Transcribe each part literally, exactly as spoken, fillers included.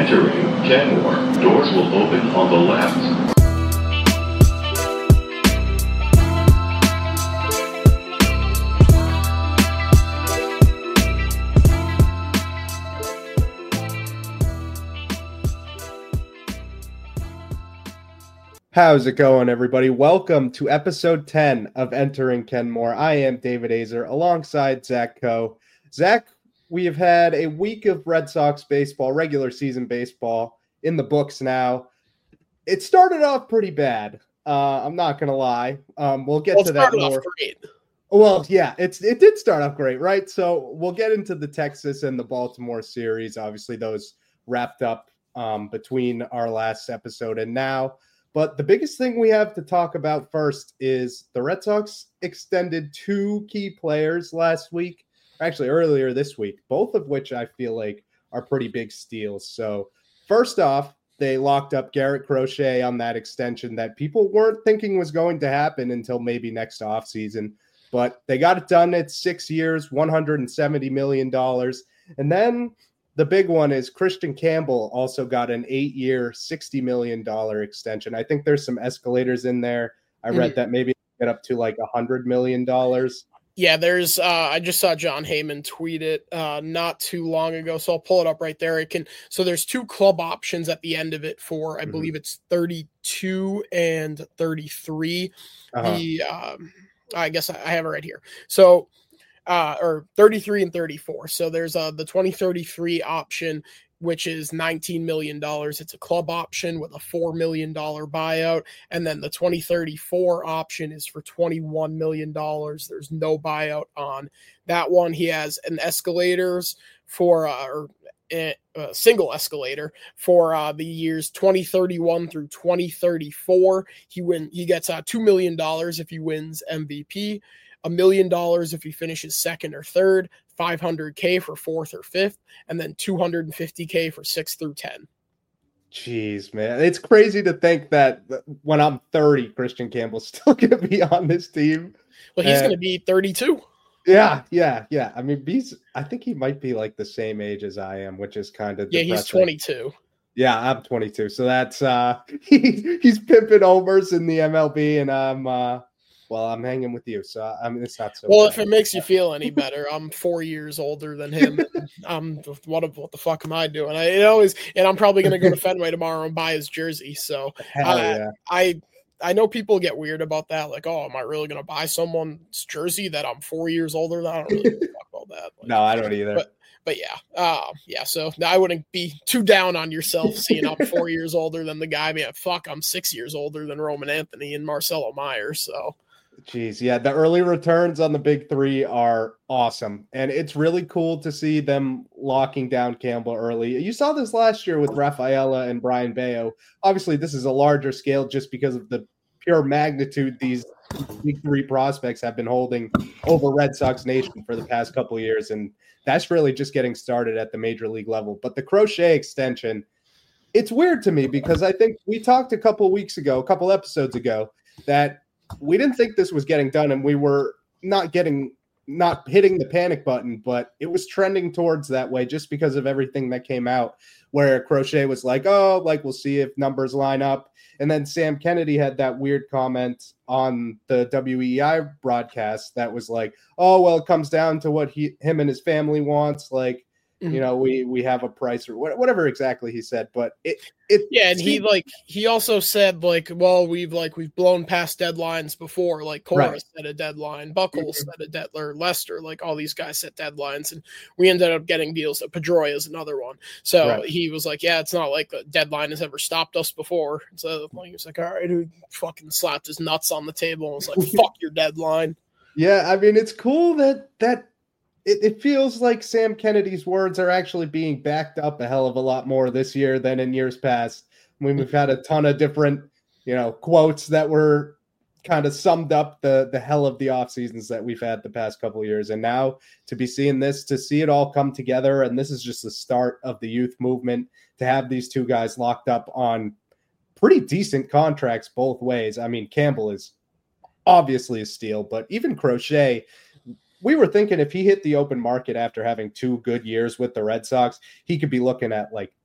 Entering Kenmore. Doors will open on the left. How's it going, everybody? Welcome to episode ten of Entering Kenmore. I am David Azer alongside Zach Coe. Zach, we have had a week of Red Sox baseball, regular season baseball, in the books now. It started off pretty bad. Uh, I'm not going to lie. Um, we'll get well, to that more. Off great. Well, yeah, it's it did start off great, right? So we'll get into the Texas and the Baltimore series. Obviously, those wrapped up um, between our last episode and now. But the biggest thing we have to talk about first is the Red Sox extended two key players last week, actually earlier this week, both of which I feel like are pretty big steals. So first off, they locked up Garrett Crochet on that extension that people weren't thinking was going to happen until maybe next offseason. But they got it done at six years, one hundred seventy million dollars. And then the big one is Christian Campbell also got an eight-year, sixty million dollars extension. I think there's some escalators in there. I read mm-hmm. that maybe get up to like one hundred million dollars. Yeah, there's uh, – I just saw John Heyman tweet it uh, not too long ago, so I'll pull it up right there. It can So there's two club options at the end of it for, I mm-hmm. believe it's thirty-two and thirty-three. Uh-huh. The um, I guess I have it right here. So – Uh, or thirty-three and thirty-four. So there's uh, the twenty thirty-three option, which is nineteen million dollars. It's a club option with a four million dollars buyout. And then the twenty thirty-four option is for twenty-one million dollars. There's no buyout on that one. He has an escalators for, uh, or a, a single escalator for uh, the years twenty thirty-one through twenty thirty-four. He win. He gets uh, two million dollars if he wins M V P. A million dollars if he finishes second or third, five hundred K for fourth or fifth, and then two hundred fifty K for six through ten. Jeez, man. It's crazy to think that when I'm thirty, Christian Campbell's still going to be on this team. Well, he's going to be thirty-two. Yeah, yeah, yeah. I mean, he's, I think he might be like the same age as I am, which is kind of Yeah, depressing. He's twenty-two. Yeah, I'm twenty-two. So that's, uh, he, he's pimping homers in the M L B, and I'm, uh, Well, I'm hanging with you, so I mean, it's not so. Well, bad. If it makes you feel any better, I'm four years older than him. I'm what? What the fuck am I doing? I it always, and I'm probably going to go to Fenway tomorrow and buy his jersey. So, Hell uh, yeah. I I know people get weird about that. Like, oh, am I really going to buy someone's jersey that I'm four years older than? I don't really talk about that. Like, no, I don't either. But, but yeah, uh, yeah. So I wouldn't be too down on yourself seeing I'm four years older than the guy. I mean, fuck, I'm six years older than Roman Anthony and Marcelo Myers. So. Jeez, yeah, the early returns on the big three are awesome, and it's really cool to see them locking down Campbell early. You saw this last year with Rafaela and Brian Bayo. Obviously, this is a larger scale just because of the pure magnitude these big three prospects have been holding over Red Sox Nation for the past couple of years, and that's really just getting started at the major league level. But the Crochet extension, it's weird to me because I think we talked a couple of weeks ago, a couple episodes ago, that we didn't think this was getting done, and we were not getting, not hitting the panic button, but it was trending towards that way just because of everything that came out where Crochet was like, oh, like, we'll see if numbers line up. And then Sam Kennedy had that weird comment on the W E I broadcast that was like, oh, well, it comes down to what he, him and his family wants. Like, you know, we we have a price or whatever exactly he said, but it it yeah, and he like he also said like, well, we've like we've blown past deadlines before, like Cora right. set a deadline, Buckles mm-hmm. set a deadline, Lester, like all these guys set deadlines, and we ended up getting deals. Pedroia is another one, so right. he was like, yeah, it's not like the deadline has ever stopped us before. So like, he was like, all right, who fucking slapped his nuts on the table and was like, fuck your deadline. Yeah, I mean, it's cool that that. It, it feels like Sam Kennedy's words are actually being backed up a hell of a lot more this year than in years past. I mean, we've had a ton of different, you know, quotes that were kind of summed up the the hell of the off seasons that we've had the past couple of years. And now to be seeing this, to see it all come together, and this is just the start of the youth movement, to have these two guys locked up on pretty decent contracts both ways. I mean, Campbell is obviously a steal, but even Crochet, we were thinking if he hit the open market after having two good years with the Red Sox, he could be looking at like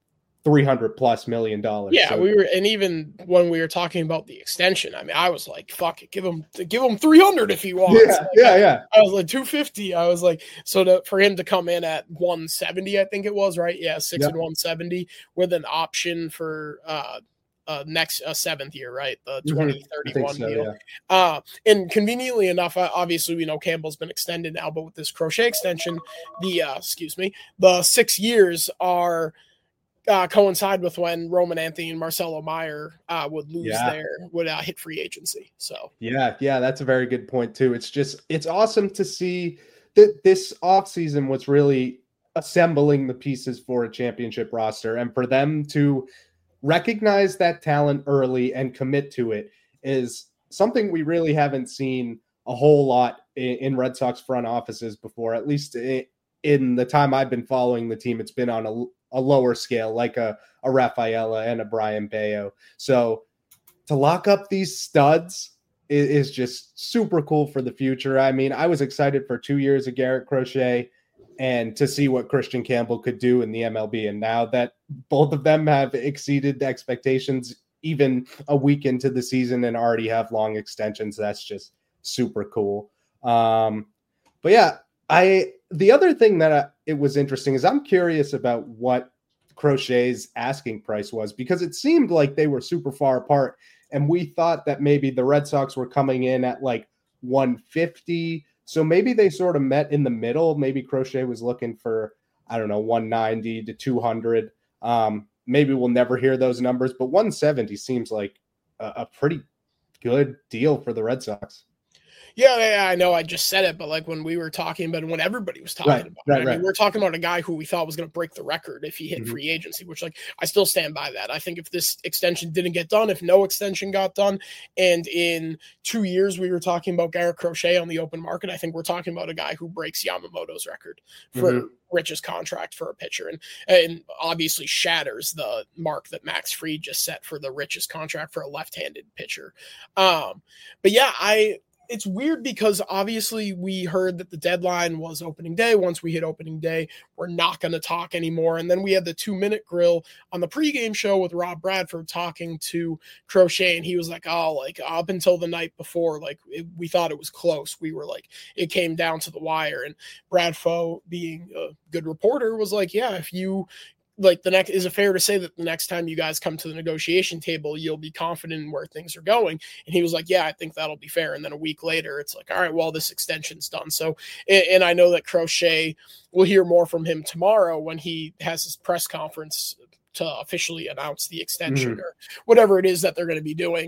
three hundred plus million dollars. Yeah, so, we were, and even when we were talking about the extension, I mean, I was like, "Fuck it, give him, give him three hundred if he wants." Yeah, like, yeah, I, yeah. I was like two fifty. I was like, so to, for him to come in at one seventy, I think it was right. Yeah, six Yep. and one seventy with an option for uh, uh next uh, seventh year, right? The twenty thirty-one so, deal. yeah. Uh, and conveniently enough, uh, obviously we know Campbell's been extended now, but with this Crochet extension, the uh, excuse me, the six years are. Uh, coincide with when Roman Anthony and Marcelo Meyer uh, would lose Yeah. their would uh, hit free agency. So Yeah, yeah, that's a very good point too. It's just it's awesome to see that this offseason was really assembling the pieces for a championship roster, and for them to recognize that talent early and commit to it is something we really haven't seen a whole lot in, in Red Sox front offices before. At least in, in the time I've been following the team, it's been on a a lower scale, like a, a Rafaela and a Brian Bayo. So to lock up these studs is, is just super cool for the future. I mean, I was excited for two years of Garrett Crochet and to see what Christian Campbell could do in the M L B. And now that both of them have exceeded expectations, even a week into the season, and already have long extensions, that's just super cool. Um, but yeah, I, the other thing that I, it was interesting is I'm curious about what Crochet's asking price was, because it seemed like they were super far apart. And we thought that maybe the Red Sox were coming in at like one fifty. So maybe they sort of met in the middle. Maybe Crochet was looking for, I don't know, one ninety to two hundred. Um, maybe we'll never hear those numbers, but one seventy seems like a, a pretty good deal for the Red Sox. Yeah, yeah, I know I just said it, but like when we were talking about it, when everybody was talking Right, about right, it, I right. mean, we're talking about a guy who we thought was going to break the record if he hit Mhm. free agency, which like I still stand by that. I think if this extension didn't get done, if no extension got done, and in two years we were talking about Garrett Crochet on the open market, I think we're talking about a guy who breaks Yamamoto's record for Mhm. richest contract for a pitcher, and and obviously shatters the mark that Max Fried just set for the richest contract for a left-handed pitcher. Um, but yeah, I. It's weird because obviously we heard that the deadline was opening day. Once we hit opening day, we're not going to talk anymore. And then we had the two minute grill on the pregame show with Rob Bradford talking to Crochet. And he was like, oh, like up until the night before, like it, we thought it was close. We were like, it came down to the wire. And Bradfo, being a good reporter, was like, yeah, if you, like the next, is it fair to say that the next time you guys come to the negotiation table, you'll be confident in where things are going? And he was like, yeah, I think that'll be fair. And then a week later, it's like, all right, well, this extension's done. So, and, and I know that Crochet, we'll hear more from him tomorrow when he has his press conference to officially announce the extension Mhm. or whatever it is that they're going to be doing.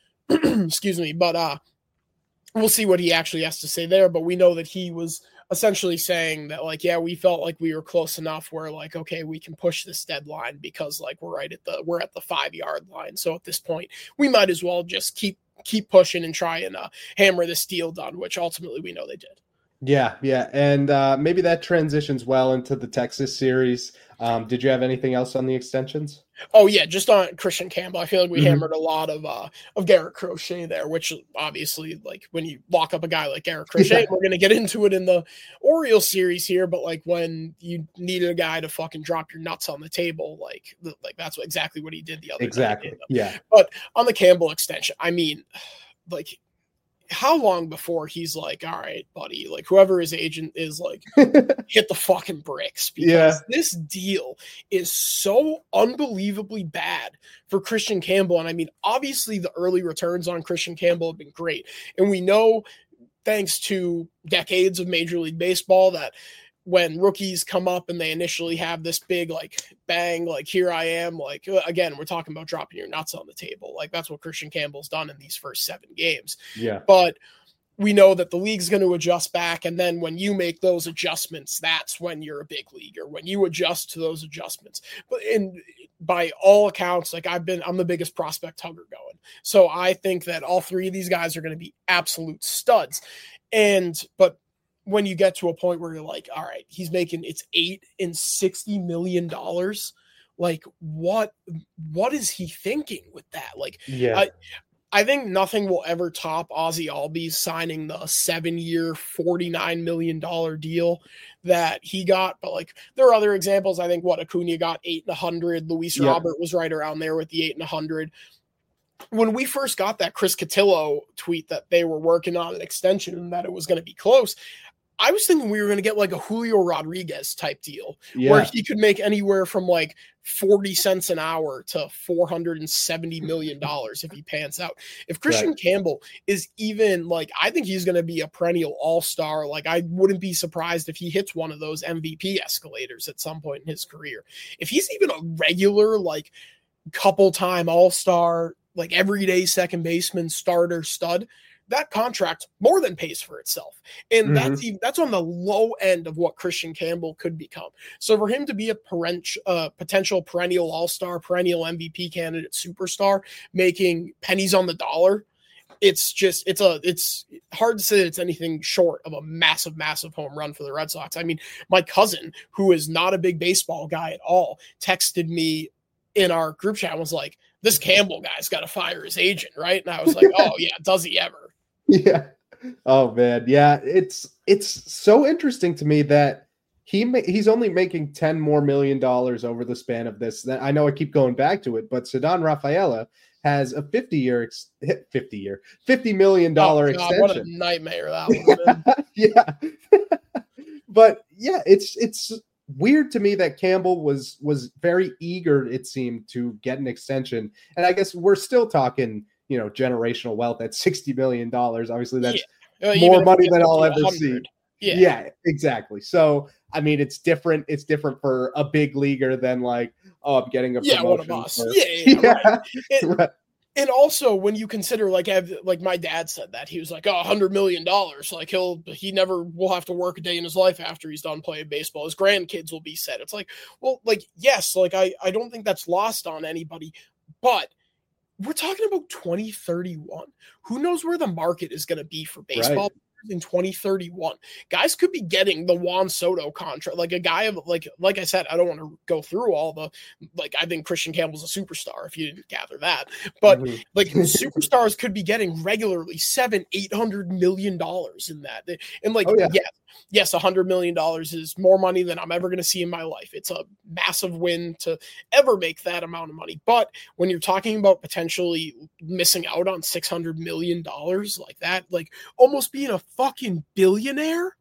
Excuse me. But uh, we'll see what he actually has to say there. But we know that he was essentially saying that, like, yeah, we felt like we were close enough where, like, okay, we can push this deadline because, like, we're right at the we're at the five yard line. So at this point, we might as well just keep keep pushing and try and uh, hammer this deal done, which ultimately we know they did. Yeah, yeah, and uh, maybe that transitions well into the Texas series. Um, did you have anything else on the extensions? Oh yeah, just on Christian Campbell. I feel like we Mhm. hammered a lot of uh of Garrett Crochet there, which obviously, like, when you lock up a guy like Garrett Crochet, Yeah. we're gonna get into it in the Orioles series here, but like when you needed a guy to fucking drop your nuts on the table, like like that's what, exactly what he did the other Exactly. night. Yeah. But on the Campbell extension, I mean, like, how long before he's like, all right, buddy, like whoever his agent is, like, hit the fucking bricks, because Yeah. this deal is so unbelievably bad for Christian Campbell. And I mean, obviously the early returns on Christian Campbell have been great. And we know, thanks to decades of Major League Baseball, that when rookies come up and they initially have this big, like, bang, like, here I am, like, again, we're talking about dropping your nuts on the table. Like, that's what Christian Campbell's done in these first seven games. Yeah. But we know that the league's going to adjust back. And then when you make those adjustments, that's when you're a big leaguer, when you adjust to those adjustments. But in, by all accounts, like, I've been, I'm the biggest prospect hugger going. So I think that all three of these guys are going to be absolute studs. And, but when you get to a point where you're like, all right, he's making, it's eight and sixty million dollars. Like, what, what is he thinking with that? Like, Yeah. I, I think nothing will ever top Ozzy Albies signing the seven-year, forty-nine million dollars deal that he got. But like, there are other examples. I think what Acuna got eight and a hundred. Luis Yep. Robert was right around there with the eight and a hundred. When we first got that Chris Cotillo tweet that they were working on an extension and that it was going to be close, I was thinking we were going to get like a Julio Rodriguez type deal Yeah. where he could make anywhere from like forty cents an hour to four hundred seventy million dollars if he pans out. If Christian Right. Campbell is even like, I think he's going to be a perennial all-star. Like, I wouldn't be surprised if he hits one of those M V P escalators at some point in his career. If he's even a regular, like, couple time all-star, like everyday second baseman, starter, stud, that contract more than pays for itself. And Mhm. that's even, that's on the low end of what Christian Campbell could become. So for him to be a parent, uh, potential perennial all-star, perennial M V P candidate, superstar, making pennies on the dollar, it's just, it's a, it's hard to say that it's anything short of a massive, massive home run for the Red Sox. I mean, my cousin, who is not a big baseball guy at all, texted me in our group chat and was like, this Campbell guy's got to fire his agent, right? And I was like, oh yeah, does he ever? Yeah. Oh man. Yeah. It's it's so interesting to me that he ma- he's only making ten more million dollars over the span of this. I know I keep going back to it, but Ceddanne Rafaela has a fifty year ex- fifty year fifty million dollar Oh, God, what a extension. nightmare that was. Yeah. But yeah, it's it's weird to me that Campbell was was very eager, it seemed, to get an extension. And I guess we're still talking, you know, generational wealth at sixty million dollars. Obviously, that's Yeah. Uh, more even if money it than gets I'll up to ever one see. hundred. Yeah. Yeah, exactly. So, I mean, it's different. It's different for a big leaguer than like, oh, I'm getting a Yeah, one of promotion. us. for- Yeah, yeah, yeah, right. And, right. and also, when you consider, like, I've, like my dad said that he was like, oh, a hundred million dollars. Like, he'll he never will have to work a day in his life after he's done playing baseball. His grandkids will be set. It's like, well, like, yes, like I I don't think that's lost on anybody, but we're talking about twenty thirty-one. Who knows where the market is going to be for baseball Right. in twenty thirty-one? Guys could be getting the Juan Soto contract. Like a guy of like like I said, I don't want to go through all the like I think Christian Campbell's a superstar if you didn't gather that. But Mhm. like superstars could be getting regularly seven, eight hundred million dollars in that. And like Oh, yeah. yes, yes, a hundred million dollars is more money than I'm ever going to see in my life. It's a massive win to ever make that amount of money. But when you're talking about potentially missing out on six hundred million dollars like that, like almost being a fucking billionaire,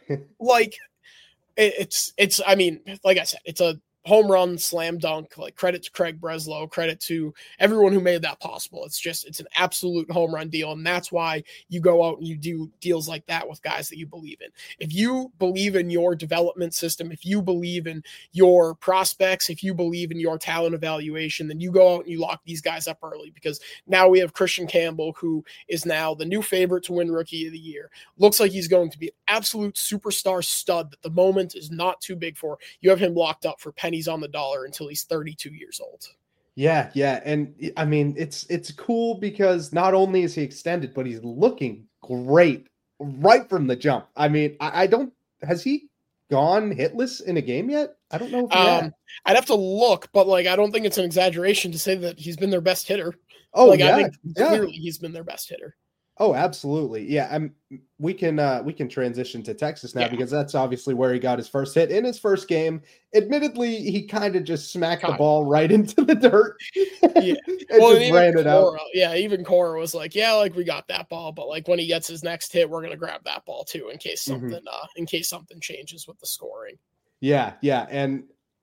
like it, it's, it's, I mean, like I said, it's a home run, slam dunk, like credit to Craig Breslow, credit to everyone who made that possible. It's just, it's an absolute home run deal. And that's why you go out and you do deals like that with guys that you believe in. If you believe in your development system, if you believe in your prospects, if you believe in your talent evaluation, then you go out and you lock these guys up early, because now we have Christian Campbell, who is now the new favorite to win Rookie of the Year. Looks like he's going to be an absolute superstar stud that the moment is not too big for. You have him locked up for pennies on the dollar until he's thirty-two years old. Yeah, yeah. And I mean, it's it's cool because not only is he extended, but he's looking great right from the jump. I mean, I, I don't has he gone hitless in a game yet? I don't know if he Um, has. I'd have to look, but like I don't think it's an exaggeration to say that he's been their best hitter. Oh, like yeah, I think yeah. clearly he's been their best hitter. Oh, absolutely. Yeah, I'm we can uh we can transition to Texas now, Yeah. because that's obviously where he got his first hit in his first game. Admittedly, he kind of just smacked Kind the of. ball right into the dirt. Yeah. and Well, and just even ran it out. Cora, yeah, even Cora was like, yeah, like we got that ball, but like when he gets his next hit, we're gonna grab that ball too in case Mhm. something uh in case something changes with the scoring. Yeah, yeah. And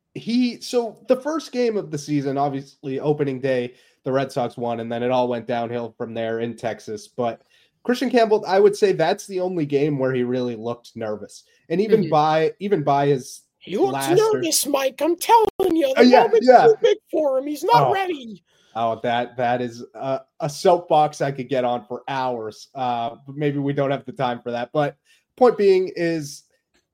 he so the first game of the season, obviously opening day, the Red Sox won, and then it all went downhill from there in Texas. But Christian Campbell, I would say that's the only game where he really looked nervous. And even Mhm. by even by his He looks last or- nervous, Mike. I'm telling you, the Oh, yeah, moment's yeah. too big for him. He's not Oh. ready. Oh, that that is a, a soapbox I could get on for hours. Uh, but maybe we don't have the time for that. But point being is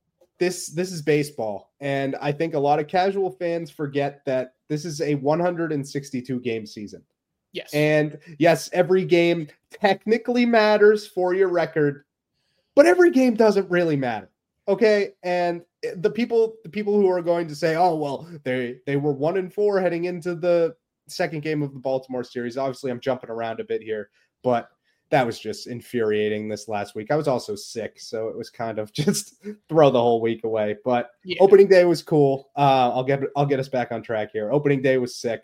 this this is baseball, and I think a lot of casual fans forget that this is a one hundred sixty-two game season. Yes. And yes, every game technically matters for your record, but every game doesn't really matter. Okay. And the people, the people who are going to say, oh, well, they, they were one and four heading into the second game of the Baltimore series. Obviously, I'm jumping around a bit here, but that was just infuriating this last week. I was also sick, so it was kind of just throw the whole week away. But yeah. Opening day was cool. Uh, I'll get I'll get us back on track here. Opening day was sick.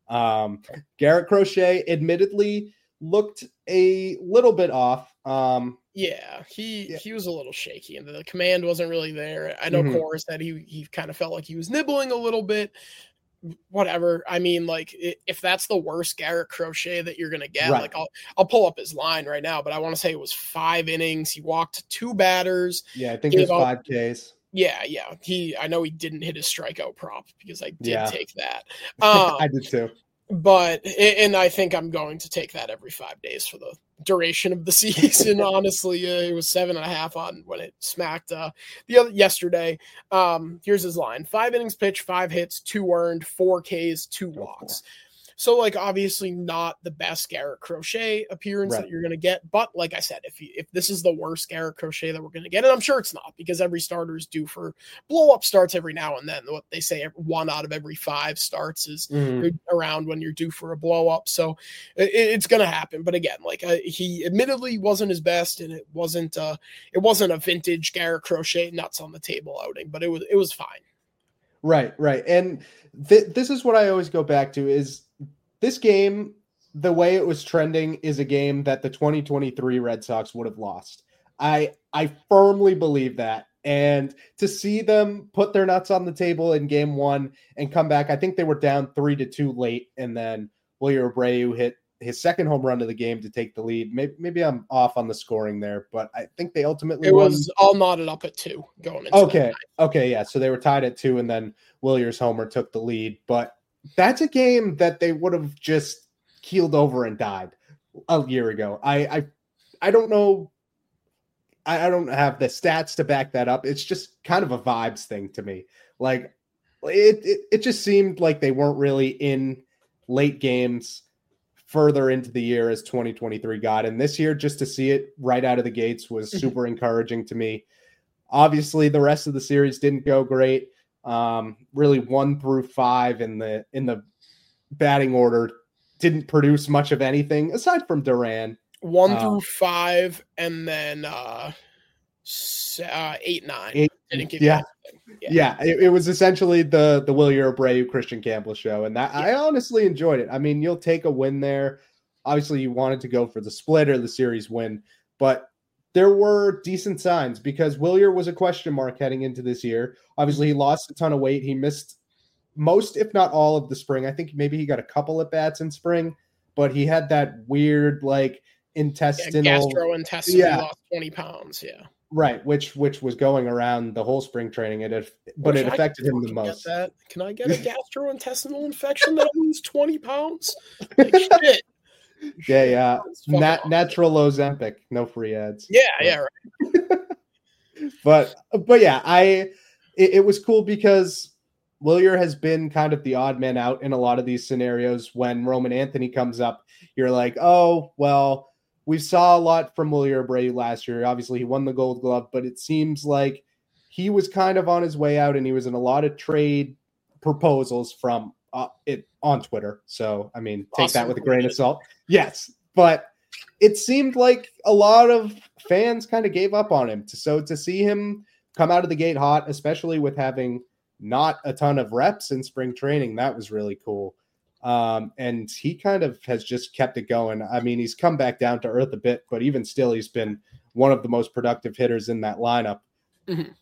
Um, Garrett Crochet admittedly looked a little bit off. Um, yeah, he yeah. he was a little shaky, and the command wasn't really there. I know mm-hmm. Cora said he he kind of felt like he was nibbling a little bit. Whatever. I mean, like, if that's the worst Garrett Crochet that you're gonna get, right. like I'll I'll pull up his line right now, but I want to say it was five innings. He walked two batters. Yeah, I think it was five Ks. Yeah, yeah. He I know he didn't hit his strikeout prop because I did yeah. take that. Um, I did too. But and I think I'm going to take that every five days for the duration of the season. Honestly, uh, it was seven and a half on when it smacked uh, the other yesterday. Um, here's his line: five innings pitched, five hits, two earned, four Ks, two walks. So, like, obviously not the best Garrett Crochet appearance right. that you're going to get. But like I said, if you, if this is the worst Garrett Crochet that we're going to get, and I'm sure it's not because every starter is due for blow-up starts every now and then. What they say, one out of every five starts is mm. around when you're due for a blow-up. So it, it's going to happen. But again, like uh, he admittedly wasn't his best, and it wasn't uh, it wasn't a vintage Garrett Crochet nuts on the table outing, but it was it was fine. Right, right. And th- this is what I always go back to is this game, the way it was trending is a game that the twenty twenty-three Red Sox would have lost. I I firmly believe that. And to see them put their nuts on the table in game one and come back, I think they were down three to two late. And then Wilyer Abreu hit his second home run of the game to take the lead. Maybe, maybe I'm off on the scoring there, but I think they ultimately it won. was all knotted up at two going into Okay. Okay. Yeah. So they were tied at two and then Wilyer's homer took the lead, but that's a game that they would have just keeled over and died a year ago. I I, I don't know. I, I don't have the stats to back that up. It's just kind of a vibes thing to me. Like it, it, it just seemed like they weren't really in late games further into the year as twenty twenty-three got. And this year, just to see it right out of the gates was super encouraging to me. Obviously, the rest of the series didn't go great. Um, really one through five in the in the batting order didn't produce much of anything aside from Duran. One um, through five, and then uh, uh eight nine. Eight, didn't give yeah, you yeah. yeah it, it was essentially the the Wilyer Abreu Christian Campbell show, and that yeah. I honestly enjoyed it. I mean, you'll take a win there. Obviously, you wanted to go for the split or the series win, but there were decent signs because Wilyer was a question mark heading into this year. Obviously, he lost a ton of weight. He missed most, if not all, of the spring. I think maybe he got a couple at bats in spring, but he had that weird, like, intestinal... Yeah, gastrointestinal, yeah. He lost twenty pounds, yeah. Right, which which was going around the whole spring training, it, but Wish it affected him the most. That. Can I get a gastrointestinal infection that lose twenty pounds? Like, shit. Yeah, yeah. Nat- natural Ozempic, no free ads. Yeah, but, yeah, right. but but yeah, I it, it was cool because Wilyer has been kind of the odd man out in a lot of these scenarios. When Roman Anthony comes up, you're like, oh, well, we saw a lot from Wilyer Abreu last year. Obviously, he won the Gold Glove, but it seems like he was kind of on his way out, and he was in a lot of trade proposals from uh, it on Twitter. So, I mean, take awesome. that with a grain of salt. Yes, but it seemed like a lot of fans kind of gave up on him. So to see him come out of the gate hot, especially with having not a ton of reps in spring training, that was really cool. Um, and he kind of has just kept it going. I mean, he's come back down to earth a bit, but even still, he's been one of the most productive hitters in that lineup. Mm-hmm.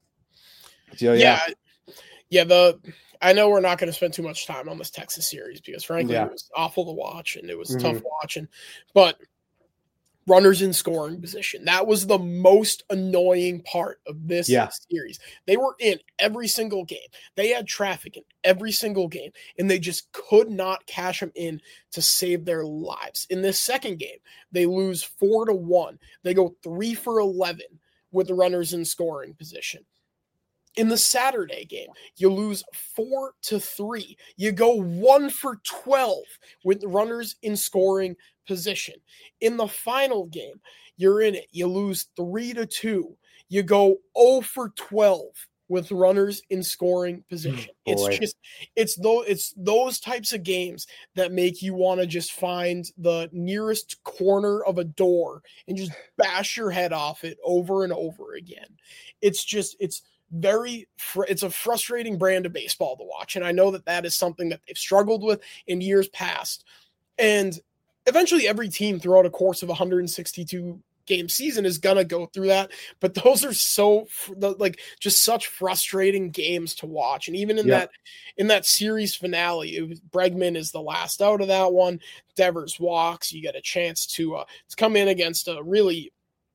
So, yeah. yeah. Yeah, the I know we're not going to spend too much time on this Texas series because, frankly, yeah. it was awful to watch and it was mm-hmm. tough watching. But runners in scoring position, that was the most annoying part of this yeah. series. They were in every single game. They had traffic in every single game, and they just could not cash them in to save their lives. In this second game, they lose four to one. They go three for eleven with the runners in scoring position. In the Saturday game, you lose four to three. You go one for twelve with runners in scoring position. In the final game, you're in it. You lose three to two. You go zero for twelve with runners in scoring position. It's Boy. just, it's those, it's those types of games that make you want to just find the nearest corner of a door and just bash your head off it over and over again. It's just, it's very, fr- it's a frustrating brand of baseball to watch. And I know that that is something that they've struggled with in years past. And eventually every team throughout a course of one hundred sixty-two game season is gonna go through that, but those are so like just such frustrating games to watch. And even in Yep. that in that series finale, it was, Bregman is the last out of that one. Devers walks. You get a chance to uh, to come in against a really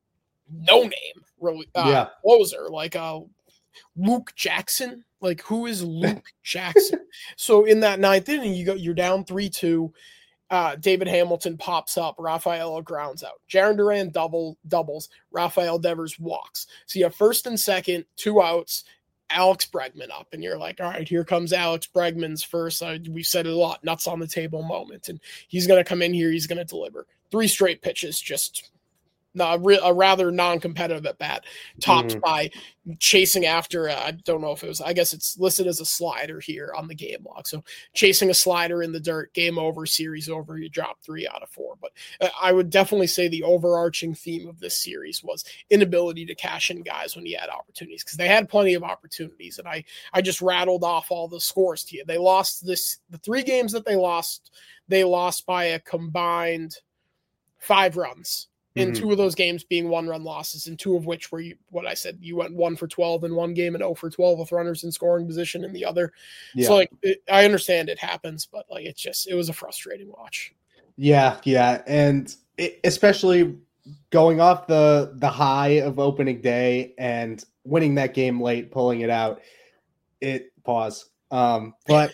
no name really uh, Yeah. closer like uh, Luke Jackson. Like, who is Luke Jackson? So in that ninth inning, you go you're down three two. Uh, David Hamilton pops up. Rafaela grounds out. Jaron Duran double doubles. Rafael Devers walks. So you have first and second, two outs. Alex Bregman up, and you're like, all right, here comes Alex Bregman's first. Uh, we said it a lot, nuts on the table moment, and he's going to come in here. He's going to deliver three straight pitches, just a, re- a rather non-competitive at bat, topped Mhm. by chasing after. Uh, I don't know if it was. I guess it's listed as a slider here on the game log. So chasing a slider in the dirt, game over, series over. You drop three out of four. But uh, I would definitely say the overarching theme of this series was inability to cash in guys when you had opportunities, because they had plenty of opportunities. And I I just rattled off all the scores to you. They lost this the three games that they lost. They lost by a combined five runs. In Mhm. two of those games being one-run losses, and two of which were you, what I said, you went one for twelve in one game and zero for twelve with runners in scoring position in the other. Yeah. So, like, it, I understand it happens, but like, it's just, it was a frustrating watch. Yeah, yeah, and it, especially going off the the high of opening day and winning that game late, pulling it out. It pause. Um, but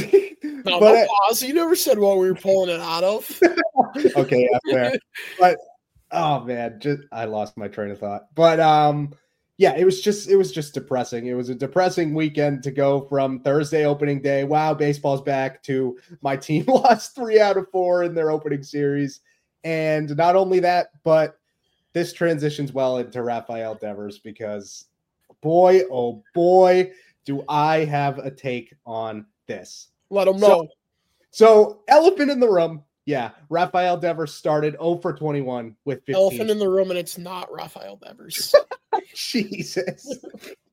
No, but no I- pause. You never said what we were pulling it out of. okay, yeah, fair. But oh man, just I lost my train of thought. But um, yeah, it was just it was just depressing. It was a depressing weekend to go from Thursday opening day, wow, baseball's back, to my team lost three out of four in their opening series. And not only that, but this transitions well into Rafael Devers, because boy, oh boy, do I have a take on this. Let them So- know. So, elephant in the room. Yeah, Rafael Devers started zero for twenty-one with fifteen. Elephant in the room, and it's not Rafael Devers. Jesus.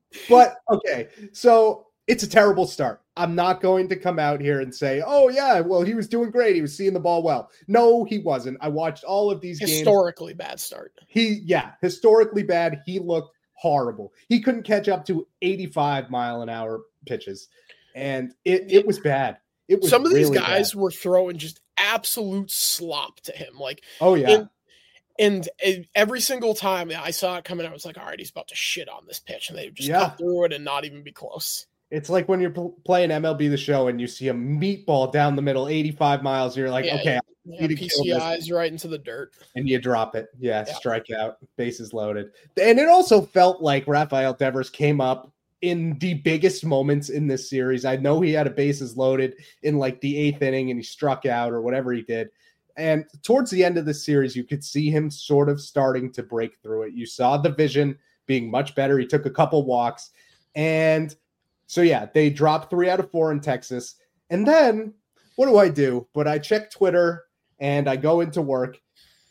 But okay, so it's a terrible start. I'm not going to come out here and say, oh yeah, well, he was doing great. He was seeing the ball well. No, he wasn't. I watched all of these games. Historically bad start. He, yeah, historically bad. He looked horrible. He couldn't catch up to eighty-five mile an hour pitches. And it, it was bad. It was Some of these really guys bad. were throwing just absolute slop to him. Like, Oh yeah. and, and and every single time I saw it coming, I was like, all right, he's about to shit on this pitch. And they would just Yeah. cut through it and not even be close. It's like when you're pl- playing M L B The Show and you see a meatball down the middle, eighty-five miles, and you're like, Yeah, okay, Yeah, need to P kill C this. Is right into the dirt. and you drop it. Yeah, Yeah. strike out, bases loaded. And it also felt like Rafael Devers came up in the biggest moments in this series. I know he had a bases loaded in like the eighth inning and he struck out or whatever he did. And towards the end of the series, you could see him sort of starting to break through it. You saw the vision being much better. He took a couple walks. And so, yeah, they dropped three out of four in Texas. And then what do I do? But I check Twitter and I go into work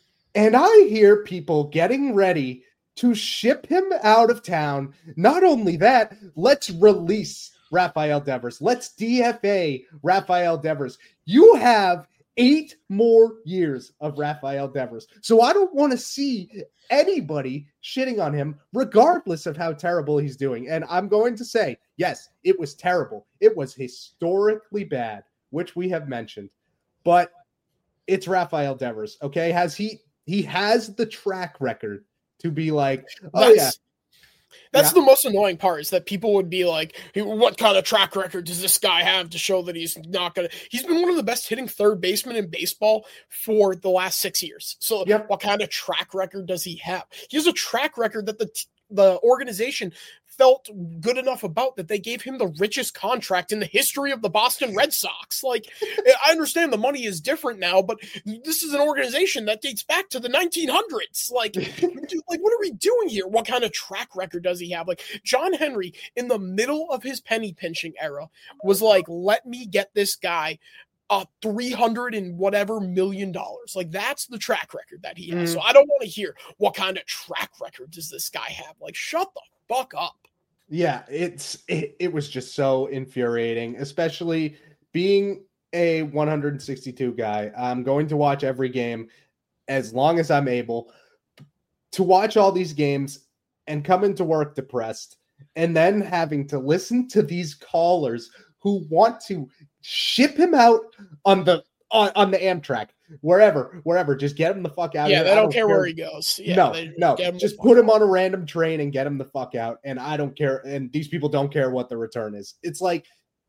and I hear people getting ready to ship him out of town. Not only that, let's release Rafael Devers. Let's D F A Rafael Devers. You have eight more years of Rafael Devers. So I don't want to see anybody shitting on him, regardless of how terrible he's doing. And I'm going to say, yes, it was terrible. It was historically bad, which we have mentioned. But it's Rafael Devers, okay? Has he he has the track record to be like, oh That's, yeah. That's Yeah. the most annoying part, is that people would be like, "Hey, what kind of track record does this guy have to show that he's not going to, he's been one of the best hitting third basemen in baseball for the last six years. So Yep. what kind of track record does he have? He has a track record that the t- the organization felt good enough about that they gave him the richest contract in the history of the Boston Red Sox. Like, I understand the money is different now, but this is an organization that dates back to the nineteen hundreds. Like, dude, like, what are we doing here? What kind of track record does he have? Like, John Henry, in the middle of his penny pinching era, was like, let me get this guy uh three hundred and whatever million dollars. Like, that's the track record that he has. Mm. So I don't want to hear what kind of track record does this guy have. Like, shut the fuck up. Yeah, it's it, it was just so infuriating, especially being a one hundred sixty-two guy. I'm going to watch every game as long as I'm able. To watch all these games and come into work depressed, and then having to listen to these callers who want to ship him out on the on, on the Amtrak, wherever, wherever, just get him the fuck out. Yeah, of here. they don't, don't care, care where he goes. Yeah, no, they, no, him just put him on a random train and get him the fuck out. And I don't care. And these people don't care what the return is. It's like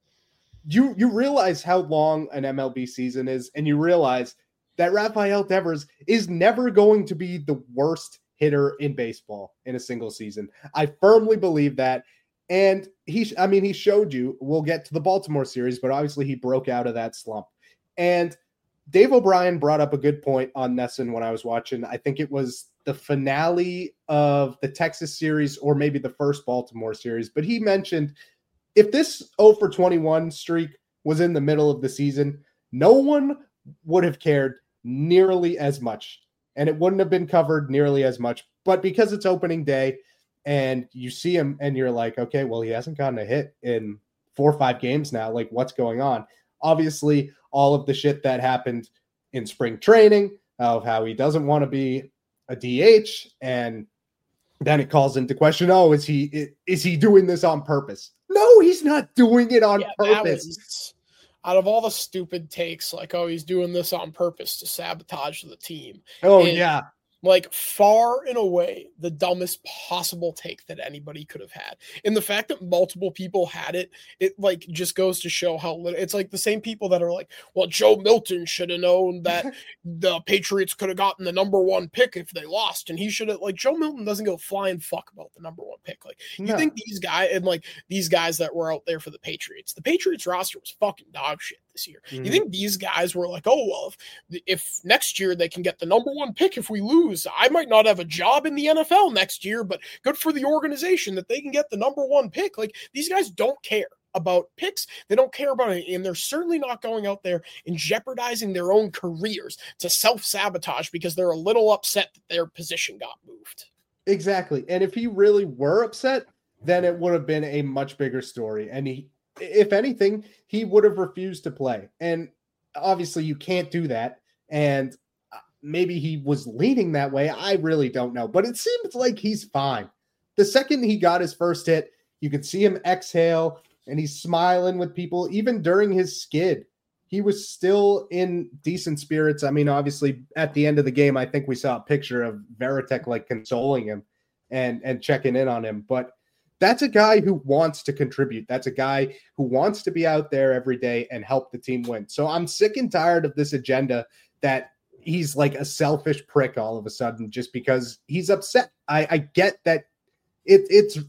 you you realize how long an M L B season is, and you realize that Rafael Devers is never going to be the worst hitter in baseball in a single season. I firmly believe that. And he, I mean, he showed you, we'll get to the Baltimore series, but obviously he broke out of that slump. And Dave O'Brien brought up a good point on Nesson when I was watching. I think it was the finale of the Texas series or maybe the first Baltimore series. But he mentioned if this oh for twenty-one streak was in the middle of the season, no one would have cared nearly as much. And it wouldn't have been covered nearly as much. But because it's opening day, and you see him and you're like, okay, well, he hasn't gotten a hit in four or five games now. Like, what's going on? Obviously, all of the shit that happened in spring training of how he doesn't want to be a D H. And then it calls into question, oh, is he is he doing this on purpose? No, he's not doing it on yeah, purpose. Was, out of all the stupid takes, like, oh, he's doing this on purpose to sabotage the team. Oh, and, yeah. Like, far and away, the dumbest possible take that anybody could have had. And the fact that multiple people had it, it, like, just goes to show how little. It's like the same people that are like, well, Joe Milton should have known that the Patriots could have gotten the number one pick if they lost. And he should have, like, Joe Milton doesn't go flying fuck about the number one pick. Like, you no. think these guys, and, like, these guys that were out there for the Patriots, the Patriots roster was fucking dog shit this year. Mm-hmm. You think these guys were like, oh, well, if, if next year they can get the number one pick if we lose, I might not have a job in the N F L next year, but good for the organization that they can get the number one pick. Like, these guys don't care about picks. They don't care about it. And they're certainly not going out there and jeopardizing their own careers to self-sabotage because they're a little upset that their position got moved. Exactly. And if he really were upset, then it would have been a much bigger story. And he, if anything, he would have refused to play. And obviously you can't do that. And maybe he was leaning that way. I really don't know, but it seems like he's fine. The second he got his first hit, you could see him exhale and he's smiling with people. Even during his skid, he was still in decent spirits. I mean, obviously at the end of the game, I think we saw a picture of Veritek like consoling him and, and checking in on him. But that's a guy who wants to contribute. That's a guy who wants to be out there every day and help the team win. So I'm sick and tired of this agenda that he's like a selfish prick all of a sudden just because he's upset. I, I get that it, it's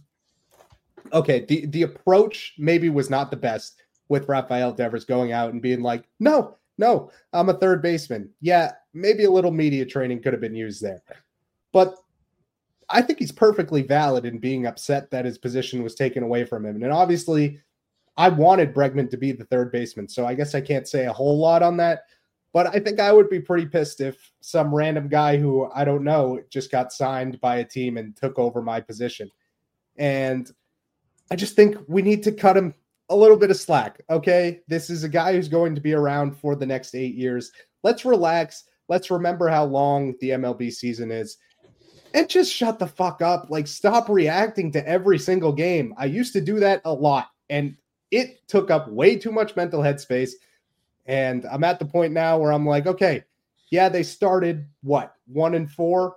okay. The, the approach maybe was not the best with Rafael Devers going out and being like, no, no, I'm a third baseman. Yeah, maybe a little media training could have been used there. But I think he's perfectly valid in being upset that his position was taken away from him. And obviously I wanted Bregman to be the third baseman. So I guess I can't say a whole lot on that. But I think I would be pretty pissed if some random guy who I don't know just got signed by a team and took over my position. And I just think we need to cut him a little bit of slack, okay? This is a guy who's going to be around for the next eight years. Let's relax. Let's remember how long the M L B season is. And just shut the fuck up. Like, stop reacting to every single game. I used to do that a lot, and it took up way too much mental headspace. And I'm at the point now where I'm like, okay, yeah, they started what, one and four,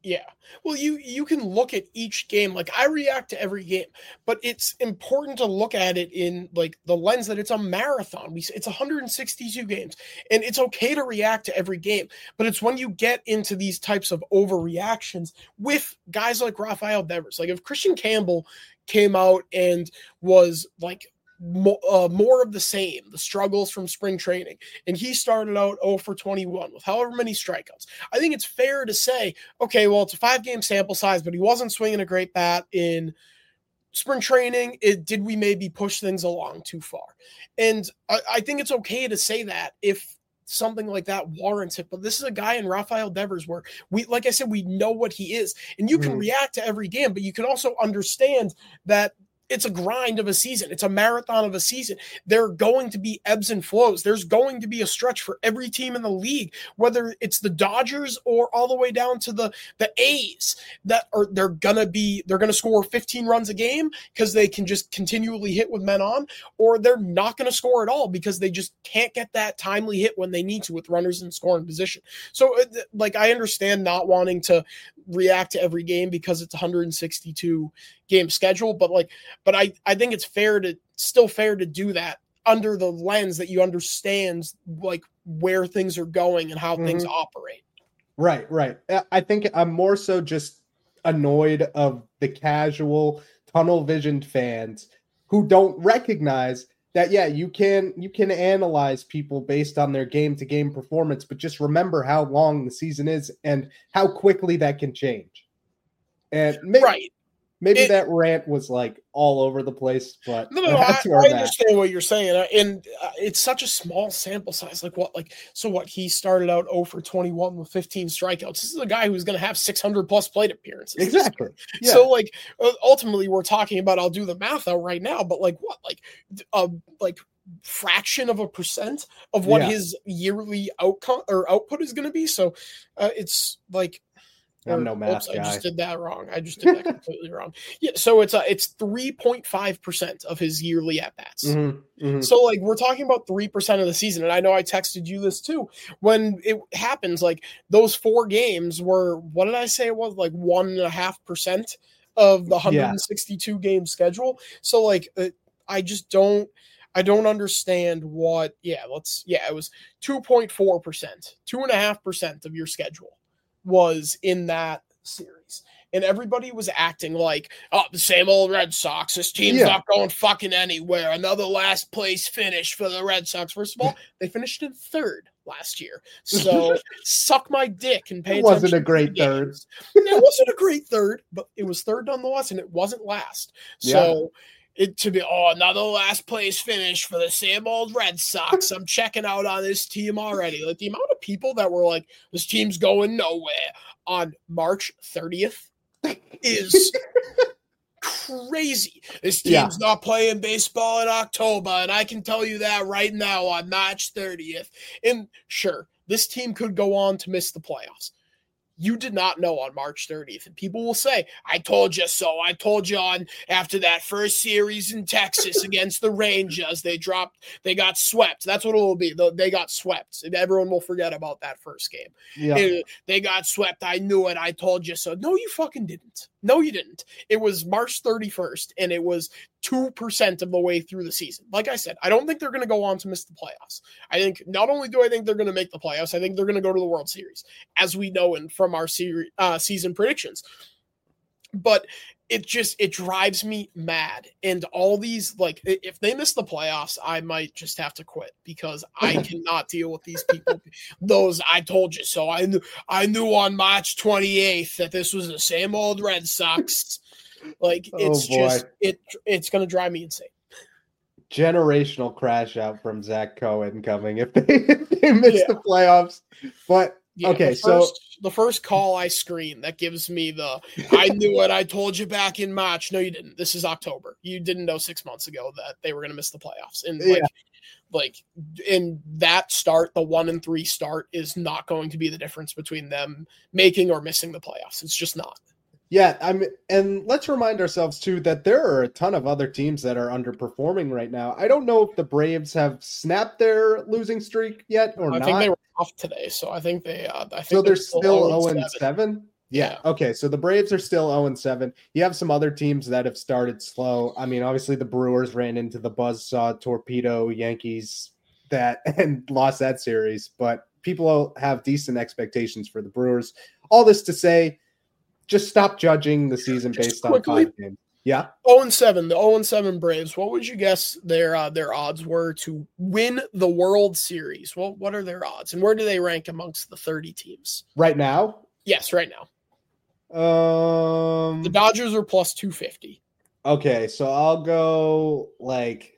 Yeah. Well, you you can look at each game. Like I react to every game, but it's important to look at it in like the lens that it's a marathon. We it's one hundred sixty-two games, and it's okay to react to every game. But it's when you get into these types of overreactions with guys like Rafael Devers. Like if Christian Campbell came out and was like More, uh, more of the same, the struggles from spring training. And he started out oh for twenty-one with however many strikeouts. I think it's fair to say, okay, well, it's a five-game sample size, but he wasn't swinging a great bat in spring training. It, did we maybe push things along too far? And I, I think it's okay to say that if something like that warrants it. But this is a guy in Rafael Devers where we, like I said, we know what he is. And you can mm-hmm. react to every game, but you can also understand that it's a grind of a season. It's a marathon of a season. There are going to be ebbs and flows. There's going to be a stretch for every team in the league, whether it's the Dodgers or all the way down to the, the A's that are, they're going to be, they're going to score fifteen runs a game because they can just continually hit with men on, or they're not going to score at all because they just can't get that timely hit when they need to with runners in scoring position. So like, I understand not wanting to react to every game because it's one hundred sixty-two game schedule, but like, but I, I think it's fair to still fair to do that under the lens that you understand like where things are going and how mm-hmm. things operate. Right. Right. I think I'm more so just annoyed of the casual tunnel visioned fans who don't recognize that, yeah, you can, you can analyze people based on their game to game performance, but just remember how long the season is and how quickly that can change. And maybe, right. maybe it, that rant was like all over the place, but no, no, I, I understand what you're saying. And uh, it's such a small sample size. Like what, like, so what he started out oh for twenty-one with fifteen strikeouts. This is a guy who's going to have six hundred plus plate appearances. Exactly. Yeah. So like, uh, ultimately we're talking about, I'll do the math out right now, but like what, like, uh, like fraction of a percent of what yeah. his yearly outcome or output is going to be. So uh, it's like, I'm no math oops, guy. I just did that wrong. I just did that completely wrong. Yeah, so it's uh, it's three point five percent of his yearly at bats. Mm-hmm, mm-hmm. So like we're talking about three percent of the season, and I know I texted you this too. When it happens, like those four games were, what did I say it was, like one and a half percent of the one hundred sixty-two yeah. game schedule. So like uh, I just don't. I don't understand what. Yeah, let's. Yeah, it was two point four percent, two and a half percent of your schedule was in that series. And everybody was acting like, oh, the same old Red Sox. This team's yeah. not going fucking anywhere. Another last place finish for the Red Sox. First of all, they finished in third last year. So suck my dick and pay it attention. It wasn't a great third. It wasn't a great third, but it was third nonetheless, and it wasn't last. So yeah. it to be, oh, another last place finish for the same old Red Sox. I'm checking out on this team already. Like the amount of people that were like, this team's going nowhere on March thirtieth is crazy. This team's yeah. not playing baseball in October, and I can tell you that right now on March thirtieth. And sure, this team could go on to miss the playoffs. You did not know on March thirtieth. And people will say, I told you so. I told you on after that first series in Texas against the Rangers, they dropped, they got swept. That's what it will be. They got swept. Everyone will forget about that first game. Yeah. It, they got swept. I knew it. I told you so. No, you fucking didn't. No, you didn't. It was March thirty-first, and it was two percent of the way through the season. Like I said, I don't think they're going to go on to miss the playoffs. I think not only do I think they're going to make the playoffs, I think they're going to go to the World Series, as we know in from our series, uh, season predictions. But it just, it drives me mad. And all these, like, if they miss the playoffs, I might just have to quit because I cannot deal with these people. Those, I told you so. I knew, I knew on March twenty-eighth that this was the same old Red Sox. Like, it's oh just, it, it's going to drive me insane. Generational crash out from Zach Cohen coming if they, if they miss yeah. the playoffs. But, yeah, okay, the so. First, the first call I screen that gives me the, I knew it, I told you back in March. No, you didn't. This is October. You didn't know six months ago that they were going to miss the playoffs. And like, yeah. like in that start, the one and three start is not going to be the difference between them making or missing the playoffs. It's just not. Yeah, I mean, and let's remind ourselves too that there are a ton of other teams that are underperforming right now. I don't know if the Braves have snapped their losing streak yet or I not. I think they were off today, so I think they. Uh, I think so they're, they're still zero and seven. Yeah. Okay. So the Braves are still oh and seven. You have some other teams that have started slow. I mean, obviously the Brewers ran into the buzzsaw torpedo Yankees that and lost that series, but people have decent expectations for the Brewers. All this to say, just stop judging the season Just based on quickly, five games. Yeah. oh and seven, the oh and seven Braves. What would you guess their uh, their odds were to win the World Series? Well, what are their odds, and where do they rank amongst the thirty teams right now? Yes, right now. Um, the Dodgers are plus two fifty. Okay, so I'll go like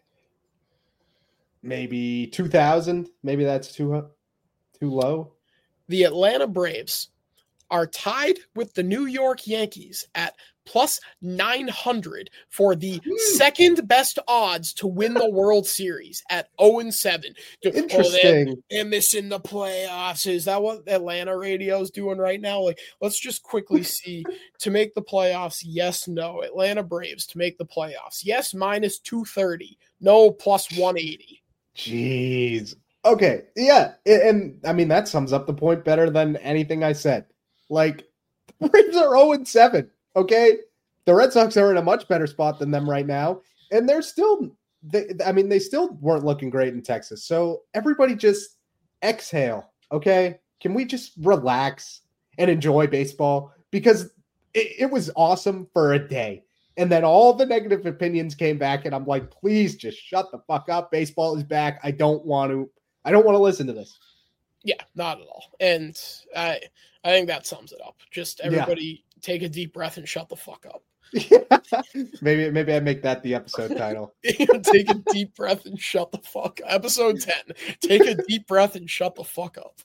maybe two thousand. Maybe that's too too low. The Atlanta Braves are tied with the New York Yankees at plus nine hundred for the second best odds to win the World Series at oh and seven. Interesting. Oh, they're, they're missing the playoffs. Is that what Atlanta radio is doing right now? Like, let's just quickly see to make the playoffs. Yes, no. Atlanta Braves to make the playoffs. Yes, minus two thirty. No, plus one eighty. Jeez. Okay. Yeah. And I mean, that sums up the point better than anything I said. Like, the Braves are oh and seven. Okay, the Red Sox are in a much better spot than them right now, and they're still. They, I mean, they still weren't looking great in Texas. So everybody just exhale. Okay, can we just relax and enjoy baseball? Because it, it was awesome for a day, and then all the negative opinions came back, and I'm like, please just shut the fuck up. Baseball is back. I don't want to. I don't want to listen to this. Yeah, not at all. And I, I think that sums it up. Just everybody. Yeah. Take a deep breath and shut the fuck up. maybe maybe I make that the episode title. Take a deep breath and shut the fuck up. Episode ten. Take a deep breath and shut the fuck up.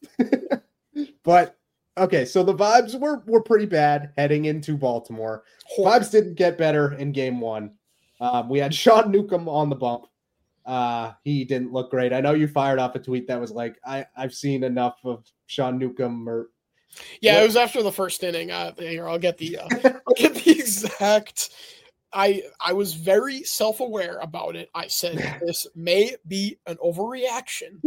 But okay, so the vibes were were pretty bad heading into Baltimore. Horrible. Vibes didn't get better in game one. Um, we had Sean Newcomb on the bump. Uh, he didn't look great. I know you fired off a tweet that was like, I, I've seen enough of Sean Newcomb or Yeah, what? It was after the first inning. Uh, here, I'll get the, uh, I'll get the exact. I I was very self-aware about it. I said this may be an overreaction.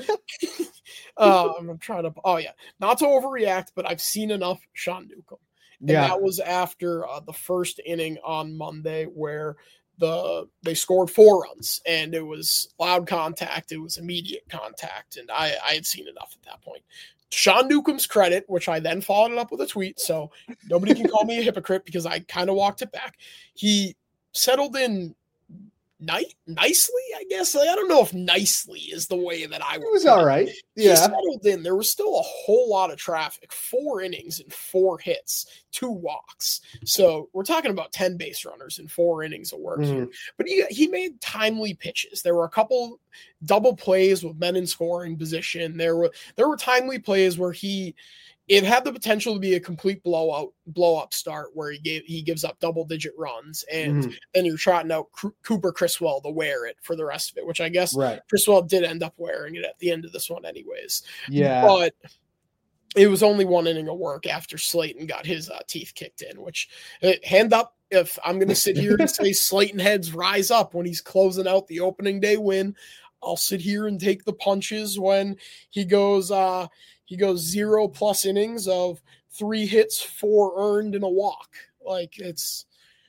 uh, I'm trying to. Oh yeah, not to overreact, but I've seen enough Sean Newcomb. And yeah, that was after uh, the first inning on Monday, where the they scored four runs, and it was loud contact. It was immediate contact, and I I had seen enough at that point. Sean Newcomb's credit, which I then followed it up with a tweet, so nobody can call me a hypocrite because I kind of walked it back. He settled in ni- nicely, I guess. Like, I don't know if nicely is the way that I would. It was all right. Yeah. He settled in. There was still a whole lot of traffic, four innings and four hits, two walks. So we're talking about ten base runners and four innings of work mm-hmm. here. But he, he made timely pitches. There were a couple double plays with men in scoring position. There were there were timely plays where he it had the potential to be a complete blowout blow up start where he gave he gives up double digit runs, and mm-hmm. then you're trotting out C- Cooper Criswell to wear it for the rest of it, which I guess right. Criswell did end up wearing it at the end of this one anyways. Yeah, but it was only one inning of work after Slayton got his uh, teeth kicked in, which uh, hand up. If I'm going to sit here and say Slayton heads rise up when he's closing out the opening day win, I'll sit here and take the punches when he goes uh, he goes zero plus innings of three hits, four earned, and a walk. Like it's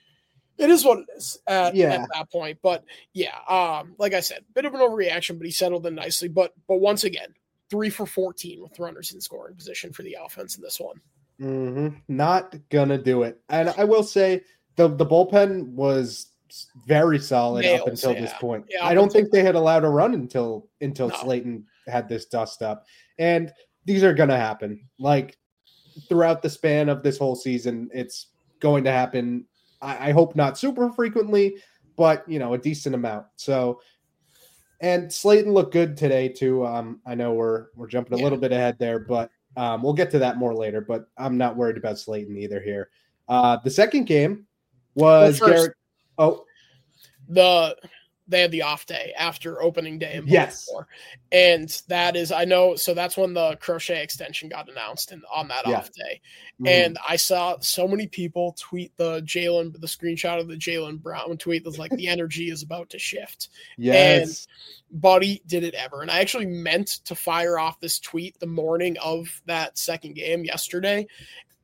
it is what it is at, yeah. at that point. But yeah, um, like I said, bit of an overreaction, but he settled in nicely. But but once again, three for fourteen with runners in scoring position for the offense in this one. Mm-hmm. Not gonna do it. And I will say the the bullpen was very solid Nails, up until yeah. this point. Yeah, I don't think they had allowed a run until until no. Slayton had this dust up. And these are gonna happen. Like throughout the span of this whole season, it's going to happen. I, I hope not super frequently, but you know, a decent amount. So and Slayton looked good today too. Um, I know we're we're jumping a yeah. little bit ahead there, but um, we'll get to that more later. But I'm not worried about Slayton either here. Uh, the second game was well, first, Garrett. Oh, the they had the off day after opening day in yes, Baltimore. And that is I know. So that's when the Crochet extension got announced and on that yeah. off day. Mm. And I saw so many people tweet the Jaylen, the screenshot of the Jaylen Brown tweet that's like the energy is about to shift. Yes. And Buddy did it ever. And I actually meant to fire off this tweet the morning of that second game yesterday.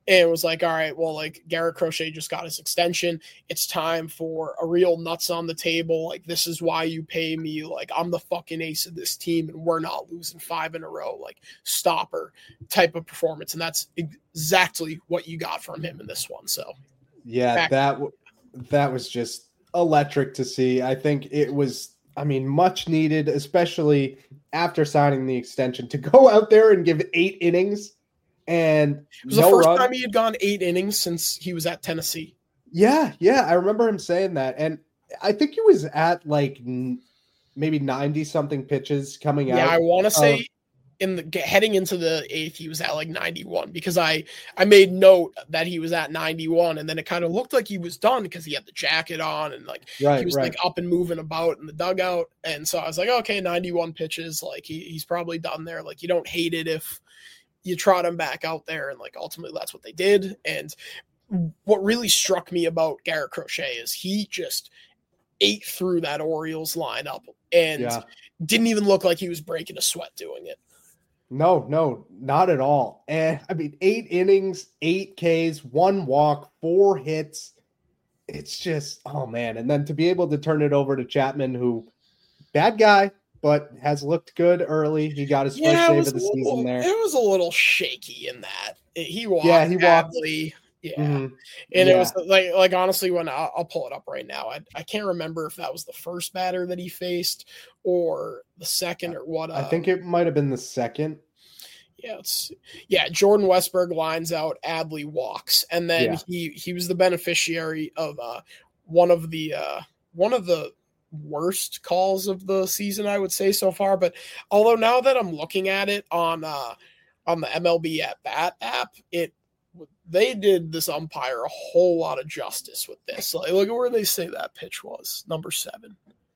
and was like, all right, well, like Garrett Crochet just got his extension. It's time for a real nuts on the table. Like, this is why you pay me. Like, I'm the fucking ace of this team and we're not losing five in a row. Like, stopper type of performance. And that's exactly what you got from him in this one. So, yeah, back- that w- that was just electric to see. I think it was, I mean, much needed, especially after signing the extension, to go out there and give eight innings. And it was no the first run. time he had gone eight innings since he was at Tennessee. Yeah, yeah, I remember him saying that. And I think he was at like n- maybe ninety something pitches coming out. Yeah, I want to say of, in the heading into the eighth, he was at like ninety-one, because I I made note that he was at ninety-one, and then it kind of looked like he was done because he had the jacket on and like right, he was right. like up and moving about in the dugout. And so I was like, okay, ninety-one pitches, like he, he's probably done there. Like, you don't hate it if you trot him back out there, and like ultimately that's what they did. And what really struck me about Garrett Crochet is he just ate through that Orioles lineup and Yeah. didn't even look like he was breaking a sweat doing it. No, no, not at all. And I mean, eight innings, eight Ks, one walk, four hits. It's just, oh man. And then to be able to turn it over to Chapman, who, bad guy, but has looked good early. He got his first Yeah, it save was of the a little, season there. it was a little shaky in that. He walked Yeah, he walked. badly. Yeah. Mhm. And Yeah. it was like, like honestly, when I'll, I'll pull it up right now, I, I can't remember if that was the first batter that he faced or the second or what. I uh, think it might have been the second. Yeah, it's yeah. Jordan Westberg lines out, Adley walks, and then Yeah. he he was the beneficiary of uh, one of the uh, one of the worst calls of the season, I would say so far. But although now that I'm looking at it on uh, on the M L B at Bat app, it they did this umpire a whole lot of justice with this. Like, look at where they say that pitch was, number seven.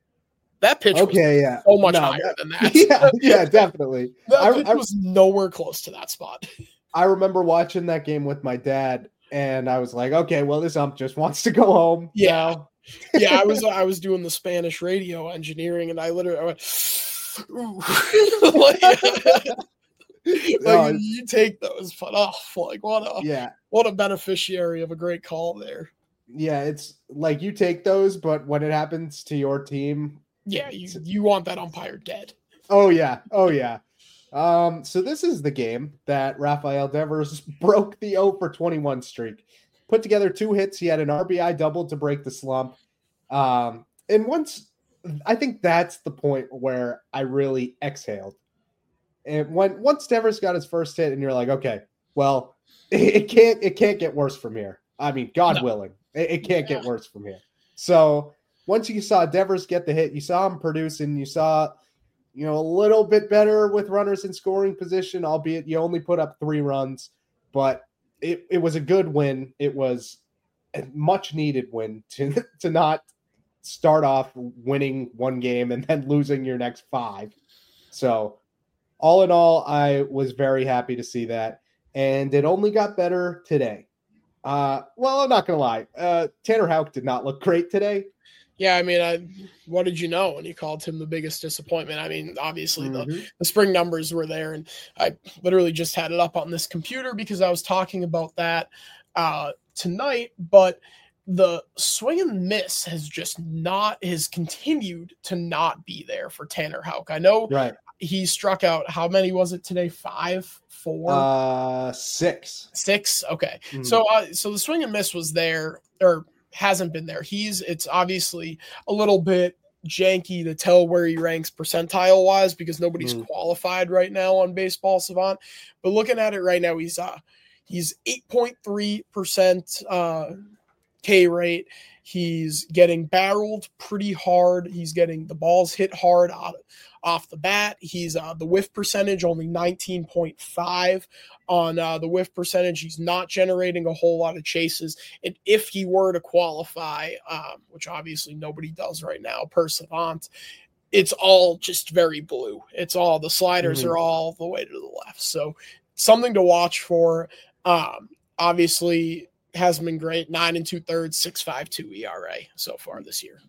That pitch Okay, was yeah. so much No, higher that- than that. Yeah, yeah, definitely. That I- pitch I- was nowhere close to that spot. I remember watching that game with my dad, and I was like, okay, well, this ump just wants to go home. Yeah. now. Yeah, I was I was doing the Spanish radio engineering, and I literally I went, ooh. like, like, No, you take those, but oh, like what a yeah. what a beneficiary of a great call there. Yeah, it's like you take those, but when it happens to your team, Yeah, you you want that umpire dead. oh yeah, oh yeah. Um, so this is the game that Rafael Devers broke the oh for twenty-one streak. Put together two hits. He had an R B I double to break the slump. Um, and once I think that's the point where I really exhaled. And when once Devers got his first hit, and you're like, okay, well, it, it can't it can't get worse from here. I mean, God No. willing, it, it can't Yeah. get worse from here. So once you saw Devers get the hit, you saw him producing, you saw, you know, a little bit better with runners in scoring position, albeit you only put up three runs, but it, it was a good win. It was a much needed win to, to not start off winning one game and then losing your next five. So all in all, I was very happy to see that. And it only got better today. Uh, well, I'm not going to lie. Uh, Tanner Houck did not look great today. Yeah, I mean, I, what did you know when you called him the biggest disappointment? I mean, obviously the, Mhm. the spring numbers were there, and I literally just had it up on this computer because I was talking about that uh, tonight. But the swing and miss has just not has continued to not be there for Tanner Houck. I know Right. he struck out. How many was it today? Five, four, Uh, six. six. Okay, Mhm. so uh, so the swing and miss was there, or hasn't been there. He's it's obviously a little bit janky to tell where he ranks percentile wise because nobody's Mm. qualified right now on Baseball Savant. But looking at it right now, he's uh he's eight point three percent uh K rate. He's getting barreled pretty hard. He's getting the balls hit hard out, off the bat. He's uh, the whiff percentage only nineteen point five on uh, the whiff percentage. He's not generating a whole lot of chases. And if he were to qualify, um, which obviously nobody does right now, per Savant, it's all just very blue. It's all the sliders Mhm. are all the way to the left. So something to watch for. Um, obviously hasn't been great. Nine and two thirds, six five two E R A so far this year.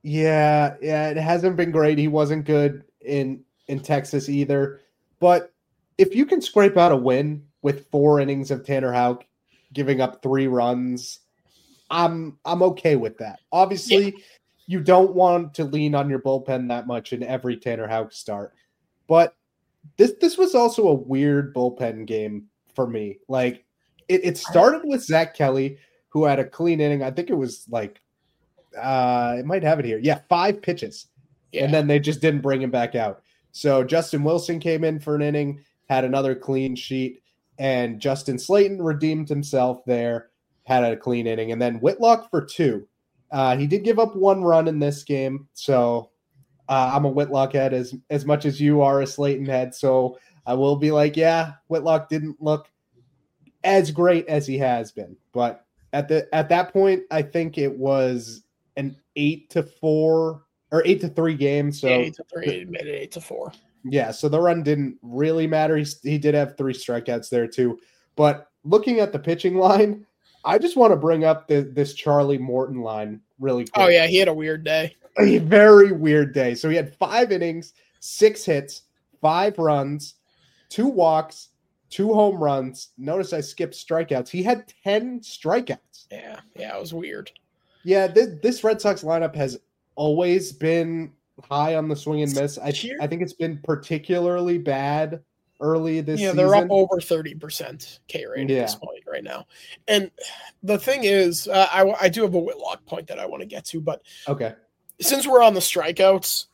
Yeah, yeah, it hasn't been great. He wasn't good in in Texas either. But if you can scrape out a win with four innings of Tanner Houck, giving up three runs. I'm I'm okay with that. Obviously, yeah. you don't want to lean on your bullpen that much in every Tanner Houck start. But this this was also a weird bullpen game for me. Like it, it started with Zach Kelly, who had a clean inning. I think it was like uh it might have it here. Yeah, five pitches. Yeah. And then they just didn't bring him back out. So Justin Wilson came in for an inning, had another clean sheet, and Justin Slayton redeemed himself there, had a clean inning, and then Whitlock for two. Uh, he did give up one run in this game, so uh, I'm a Whitlock head as, as much as you are a Slayton head, so I will be like, yeah, Whitlock didn't look as great as he has been. But at the at that point, I think it was an eight to four or eight to three game. So yeah, eight to three, the, made it eight to four. Yeah, so the run didn't really matter. He, he did have three strikeouts there too. But looking at the pitching line, I just want to bring up the, this Charlie Morton line really quick. Oh, yeah, he had a weird day. A very weird day. So he had five innings, six hits, five runs, two walks, two home runs. Notice I skipped strikeouts. He had ten strikeouts. Yeah, yeah, it was weird. Yeah, this, this Red Sox lineup has always been high on the swing and miss. I, I think it's been particularly bad early this yeah, season. Yeah, they're up over thirty percent K rate yeah. at this point right now. And the thing is, uh, I, I do have a Whitlock point that I want to get to, but okay, since we're on the strikeouts,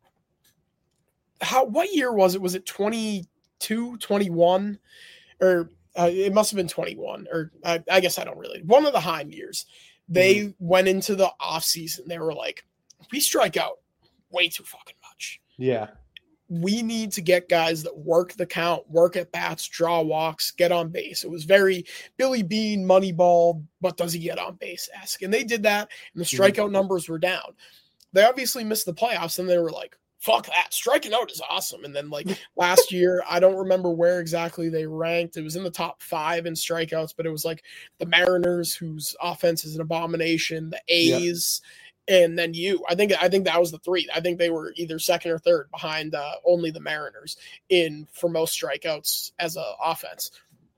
how what year was it? Was it twenty-two, twenty-one? Or uh, it must have been twenty-one, or I, I guess I don't really. One of the Heim years, they mm-hmm. went into the offseason. They were like, we strike out way too fucking much. Yeah. We need to get guys that work the count, work at bats, draw walks, get on base. It was very Billy Beane, Moneyball, but does he get on base-esque? And they did that, and the strikeout mm-hmm. numbers were down. They obviously missed the playoffs, and they were like, fuck that. Striking out is awesome. And then, like, last year, I don't remember where exactly they ranked. It was in the top five in strikeouts, but it was like the Mariners, whose offense is an abomination, the A's, yep. And then you, I think, I think that was the three. I think they were either second or third behind uh, only the Mariners in for most strikeouts as an offense.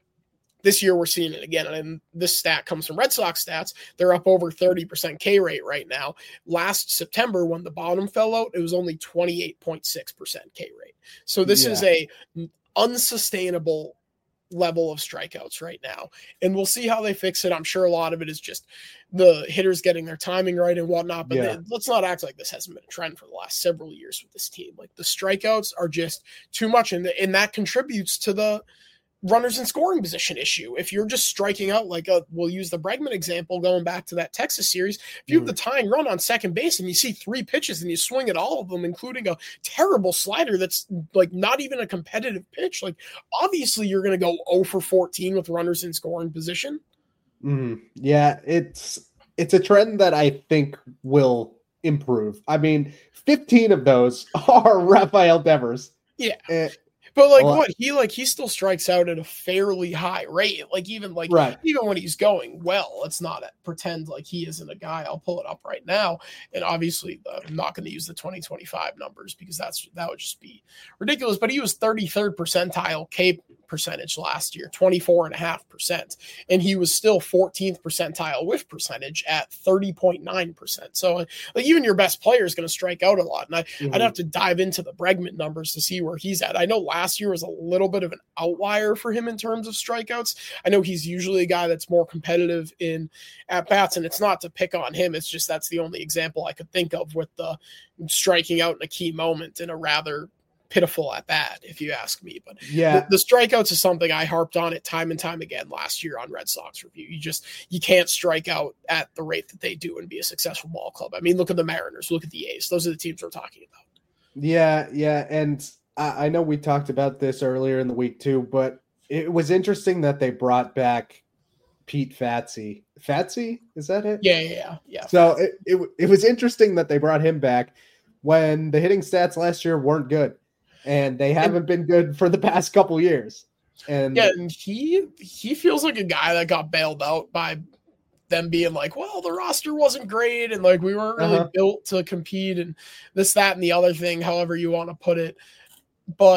This year we're seeing it again, and this stat comes from Red Sox stats. They're up over thirty percent K rate right now. Last September, when the bottom fell out, it was only twenty-eight point six percent K rate. So this yeah. is a unsustainable level of strikeouts right now, and we'll see how they fix it. I'm sure a lot of it is just the hitters getting their timing right and whatnot, but yeah. they, let's not act like this hasn't been a trend for the last several years with this team. Like, the strikeouts are just too much, and, the, and that contributes to the runners in scoring position issue. If you're just striking out, like a, we'll use the Bregman example going back to that Texas series. If you mm. have the tying run on second base and you see three pitches and you swing at all of them, including a terrible slider that's like not even a competitive pitch, like obviously you're going to go oh for fourteen with runners in scoring position. Mm. Yeah, it's it's a trend that I think will improve. I mean, fifteen of those are Rafael Devers. Yeah. Uh, But like well, what he like he still strikes out at a fairly high rate. Like even like right. even when he's going well, let's not pretend like he isn't a guy. I'll pull it up right now. And obviously uh, I'm not going to use the twenty twenty-five numbers because that's that would just be ridiculous. But he was thirty-third percentile K percentage last year, twenty-four and a half percent. And he was still fourteenth percentile whiff percentage at thirty point nine percent. So like even your best player is going to strike out a lot. And I, mm-hmm. I'd have to dive into the Bregman numbers to see where he's at. I know last Last year was a little bit of an outlier for him in terms of strikeouts. I know he's usually a guy that's more competitive in at-bats, and it's not to pick on him. It's just that's the only example I could think of with the striking out in a key moment in a rather pitiful at-bat, if you ask me. But yeah, the, the strikeouts is something I harped on it time and time again last year on Red Sox Review. You just you can't strike out at the rate that they do and be a successful ball club. I mean, look at the Mariners, look at the A's. Those are the teams we're talking about. Yeah, yeah, and I know we talked about this earlier in the week too, but it was interesting that they brought back Pete Fatsi. Fatsi, is that it? Yeah, yeah, yeah. yeah. So it, it it was interesting that they brought him back when the hitting stats last year weren't good, and they haven't and, been good for the past couple years. And yeah, and he he feels like a guy that got bailed out by them being like, well, the roster wasn't great, and like we weren't really uh-huh. built to compete, and this, that, and the other thing, however you want to put it. But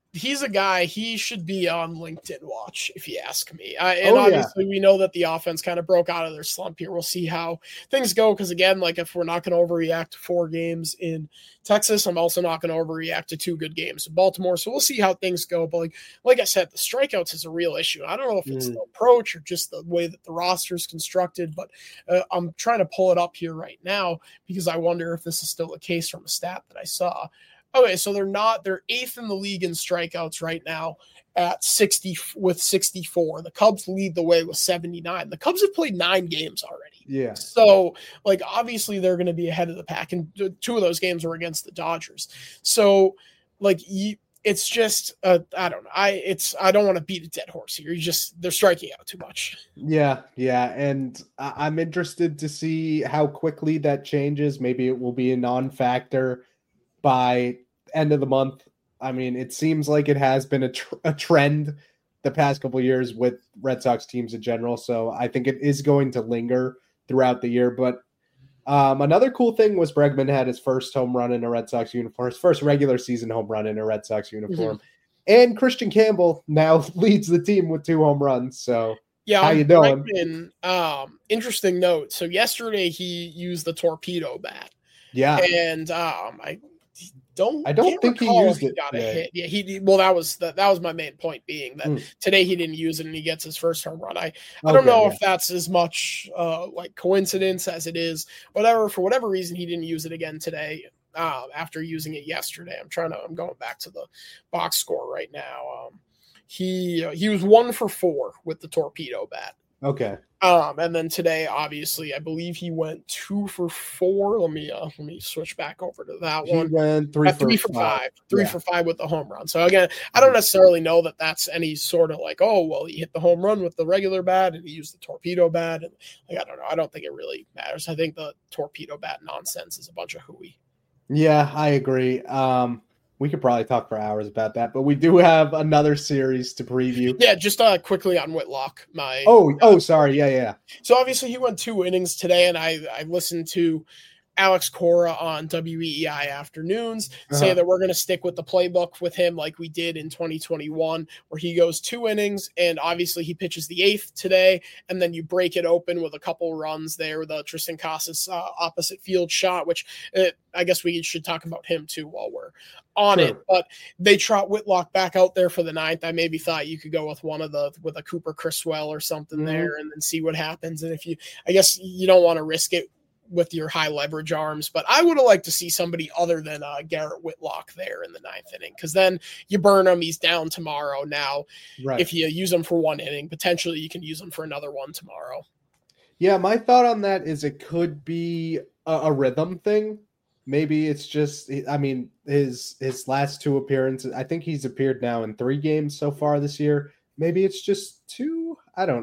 he's a guy, he should be on LinkedIn watch, if you ask me. I, and Oh, yeah. obviously, we know that the offense kind of broke out of their slump here. We'll see how things go. Because, again, like if we're not going to overreact to four games in Texas, I'm also not going to overreact to two good games in Baltimore. So we'll see how things go. But like, like I said, the strikeouts is a real issue. I don't know if it's mm. the approach or just the way that the roster is constructed, but uh, I'm trying to pull it up here right now because I wonder if this is still the case from a stat that I saw. Okay, so they're not, they're eighth in the league in strikeouts right now at sixty with sixty-four. The Cubs lead the way with seventy-nine. The Cubs have played nine games already. Yeah. So, like, obviously they're going to be ahead of the pack, and two of those games were against the Dodgers. So, like, you, it's just, uh, I don't know. I, it's, I don't want to beat a dead horse here. You just, they're striking out too much. Yeah. Yeah. And I'm interested to see how quickly that changes. Maybe it will be a non-factor by end of the month. I mean, it seems like it has been a, tr- a trend the past couple of years with Red Sox teams in general. So I think it is going to linger throughout the year. But um, another cool thing was Bregman had his first home run in a Red Sox uniform, his first regular season home run in a Red Sox uniform. Mm-hmm. And Christian Campbell now leads the team with two home runs. So yeah, how you doing? Bregman, um, interesting note. So yesterday he used the torpedo bat. Yeah. And um, I don't I don't think he used he it. Got a yeah. hit. Yeah, he well that was the, that was my main point being that mm. today he didn't use it and he gets his first home run. I, I don't okay, know yeah. if that's as much uh, like coincidence as it is whatever. For whatever reason, he didn't use it again today uh, after using it yesterday. I'm trying to I'm going back to the box score right now. Um, he uh, he was one for four with the torpedo bat. Okay. Um, and then today, obviously, I believe he went two for four. Let me uh, let me switch back over to that he one. Went three, uh, for three for five. five. Three yeah. for five with the home run. So again, I don't necessarily know that that's any sort of like, oh, well, he hit the home run with the regular bat and he used the torpedo bat. And like, I don't know. I don't think it really matters. I think the torpedo bat nonsense is a bunch of hooey. Yeah, I agree. Um, we could probably talk for hours about that, but we do have another series to preview. Yeah, just uh, quickly on Whitlock. My oh, uh, oh, sorry, yeah, yeah. So obviously he went two innings today, and I I listened to Alex Cora on W E E I Afternoons say uh-huh. that we're going to stick with the playbook with him like we did in twenty twenty-one, where he goes two innings, and obviously he pitches the eighth today, and then you break it open with a couple runs there with a Tristan Casas uh, opposite field shot, which uh, I guess we should talk about him too while we're on sure. it. But they trot Whitlock back out there for the ninth. I maybe thought you could go with one of the with a Cooper Criswell or something mm-hmm. there, and then see what happens. And if you, I guess you don't want to risk it with your high leverage arms, but I would have liked to see somebody other than uh, Garrett Whitlock there in the ninth inning, because then you burn him. He's down tomorrow. Now, right. if you use him for one inning, potentially you can use him for another one tomorrow. Yeah, my thought on that is it could be a, a rhythm thing. Maybe it's just, I mean, his his last two appearances, I think he's appeared now in three games so far this year. Maybe it's just two. I don't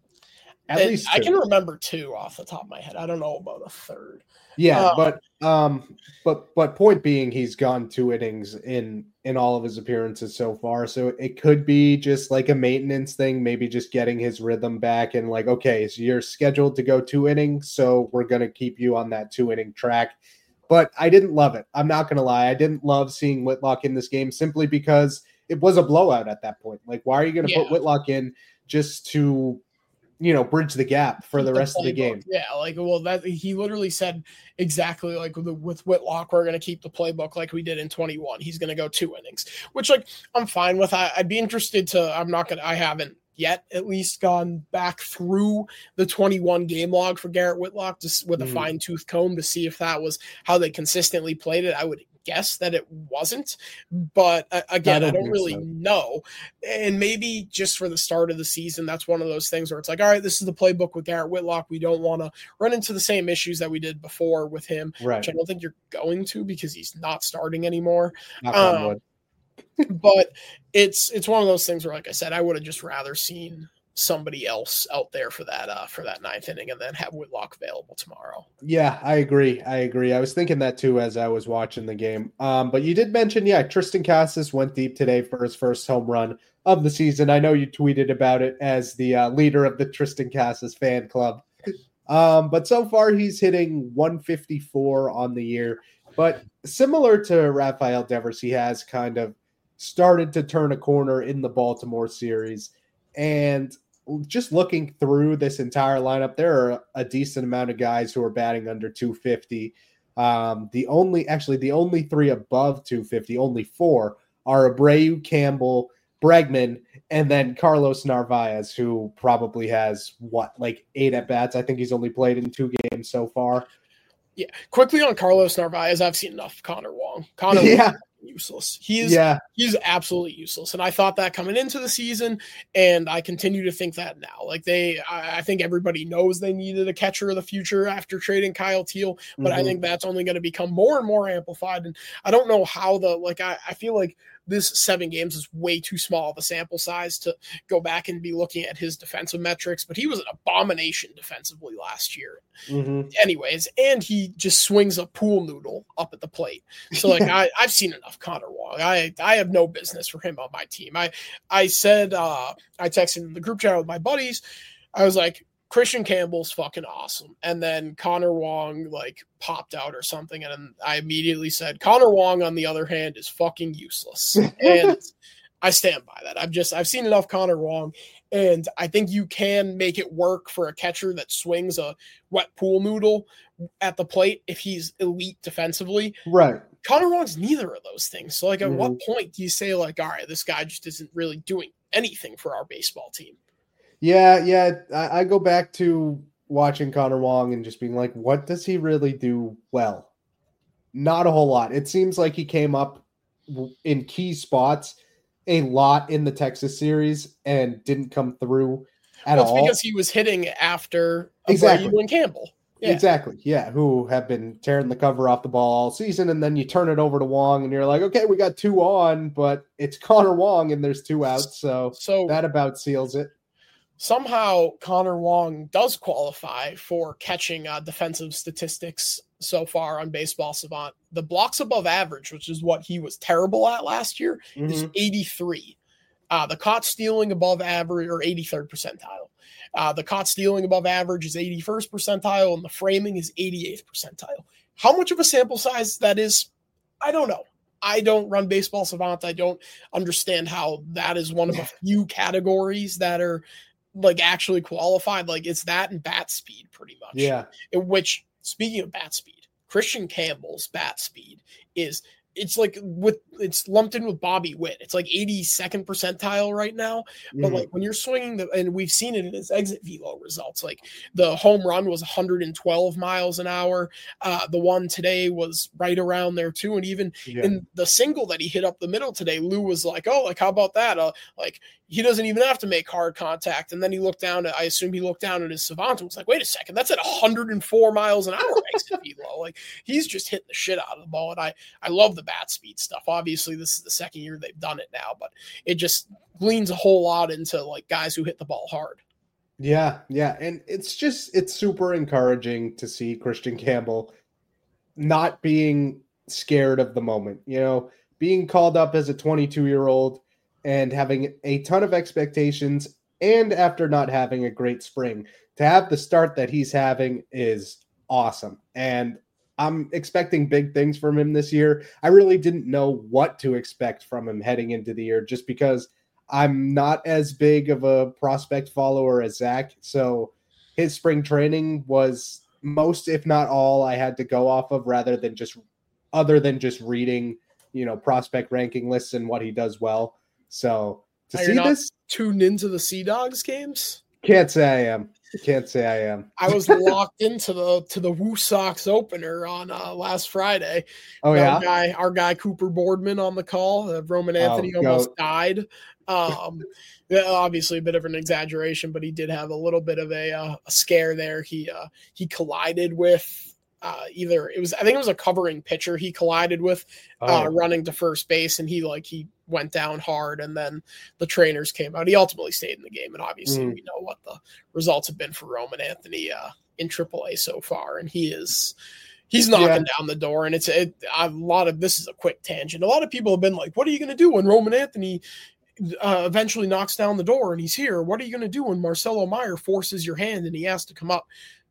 At it, least two. I can remember two off the top of my head. I don't know about a third. Yeah, uh, but um, but but point being, he's gone two innings in in all of his appearances so far. So it could be just like a maintenance thing, maybe just getting his rhythm back and like, okay, so you're scheduled to go two innings, so we're gonna keep you on that two inning track. But I didn't love it. I'm not gonna lie, I didn't love seeing Whitlock in this game simply because it was a blowout at that point. Like, why are you gonna yeah. put Whitlock in just to, you know, bridge the gap for the, the rest playbook. of the game? Yeah, like, well, that he literally said exactly like with, with Whitlock, we're going to keep the playbook like we did in twenty-one. He's going to go two innings, which, like, I'm fine with. I, I'd be interested to, I'm not going to, I haven't yet at least gone back through the twenty-one game log for Garrett Whitlock just with a mm. fine tooth comb to see if that was how they consistently played it. I would guess that it wasn't, but uh, again, I don't, I don't really so. know. And maybe just for the start of the season, that's one of those things where it's like, all right, this is the playbook with Garrett Whitlock. We don't want to run into the same issues that we did before with him, right. which I don't think you're going to because he's not starting anymore. Not um, but it's it's one of those things where, like I said, I would have just rather seen somebody else out there for that uh for that ninth inning and then have Whitlock available tomorrow. Yeah, I agree. I agree. I was thinking that too as I was watching the game. Um, but you did mention, yeah, Tristan Casas went deep today for his first home run of the season. I know you tweeted about it as the uh, leader of the Tristan Casas fan club. Um, but so far he's hitting one fifty-four on the year. But similar to Rafael Devers, he has kind of started to turn a corner in the Baltimore series. And just looking through this entire lineup, there are a decent amount of guys who are batting under two fifty. Um, the only, actually, the only three above two fifty, only four, are Abreu, Campbell, Bregman, and then Carlos Narvaez, who probably has, what, like eight at-bats? I think he's only played in two games so far. Yeah. Quickly on Carlos Narvaez, I've seen enough Connor Wong. Connor yeah. Wong useless. He's yeah. he's absolutely useless. And I thought that coming into the season, and I continue to think that now. Like they I, I think everybody knows they needed a catcher of the future after trading Kyle Teal, but mm-hmm. I think that's only going to become more and more amplified. And I don't know how the like I, I feel like this seven games is way too small of a sample size to go back and be looking at his defensive metrics, but he was an abomination defensively last year. Mm-hmm. Anyways, and he just swings a pool noodle up at the plate. So like I, I've seen enough Connor Wong. I I have no business for him on my team. I I said uh, I texted in the group chat with my buddies. I was like, Christian Campbell's fucking awesome. And then Connor Wong like popped out or something. And I immediately said, Connor Wong, on the other hand, is fucking useless. And I stand by that. I've just, I've seen enough Connor Wong. And I think you can make it work for a catcher that swings a wet pool noodle at the plate if he's elite defensively. Right. Connor Wong's neither of those things. So like at mm-hmm. what point do you say like, all right, this guy just isn't really doing anything for our baseball team? Yeah, yeah. I, I go back to watching Connor Wong and just being like, what does he really do well? Not a whole lot. It seems like he came up in key spots a lot in the Texas series and didn't come through at well, it's all. Because he was hitting after exactly. Abreu and Campbell. Yeah. Exactly. Yeah. Who have been tearing the cover off the ball all season. And then you turn it over to Wong and you're like, okay, we got two on, but it's Connor Wong and there's two outs. So, so that about seals it. Somehow Connor Wong does qualify for catching uh, defensive statistics so far on Baseball Savant. The blocks above average, which is what he was terrible at last year, mm-hmm. is eighty-three. Uh, the caught stealing above average, or eighty-third percentile. Uh, the caught stealing above average is eighty-first percentile, and the framing is eighty-eighth percentile. How much of a sample size that is, I don't know. I don't run Baseball Savant. I don't understand how that is one of a few categories that are like actually qualified. Like it's that and bat speed pretty much. Yeah. In which, speaking of bat speed, Christian Campbell's bat speed is it's like with it's lumped in with Bobby Witt. It's like eighty-second percentile right now. But mm-hmm. like when you're swinging the, and we've seen it in his exit velo results, like the home run was one hundred twelve miles an hour. Uh, the one today was right around there too. And even yeah. in the single that he hit up the middle today, Lou was like, oh, like, how about that? Uh, like he doesn't even have to make hard contact. And then he looked down at, I assume he looked down at his Savant and was like, wait a second, that's at one hundred four miles an hour exit velo. Like he's just hitting the shit out of the ball. And I, I love the bat speed stuff. Obviously this is the second year they've done it now, but it just gleans a whole lot into like guys who hit the ball hard. Yeah. Yeah. And it's just, it's super encouraging to see Christian Campbell not being scared of the moment, you know, being called up as a twenty-two year old and having a ton of expectations. And after not having a great spring, to have the start that he's having is awesome. And I'm expecting big things from him this year. I really didn't know what to expect from him heading into the year just because I'm not as big of a prospect follower as Zach. So his spring training was most, if not all, I had to go off of rather than just other than just reading, you know, prospect ranking lists and what he does well. So to Are see you this tuned into the Sea Dogs games? Can't say I am. Can't say I am. I was locked into the to the Woo Sox opener on uh, last Friday. Oh, our yeah? Guy, our guy Cooper Boardman on the call. Uh, Roman Anthony oh, almost died. Um, yeah, obviously a bit of an exaggeration, but he did have a little bit of a, uh, a scare there. He uh, he collided with uh, either it was I think it was a covering pitcher he collided with uh, oh. running to first base, and he like he went down hard, and then the trainers came out. He ultimately stayed in the game, and obviously mm. we know what the results have been for Roman Anthony uh, in triple A so far, and he is he's knocking yeah. down the door. And it's it, a lot of this is a quick tangent. A lot of people have been like, "What are you going to do when Roman Anthony uh, eventually knocks down the door and he's here? What are you going to do when Marcelo Meyer forces your hand and he has to come up?"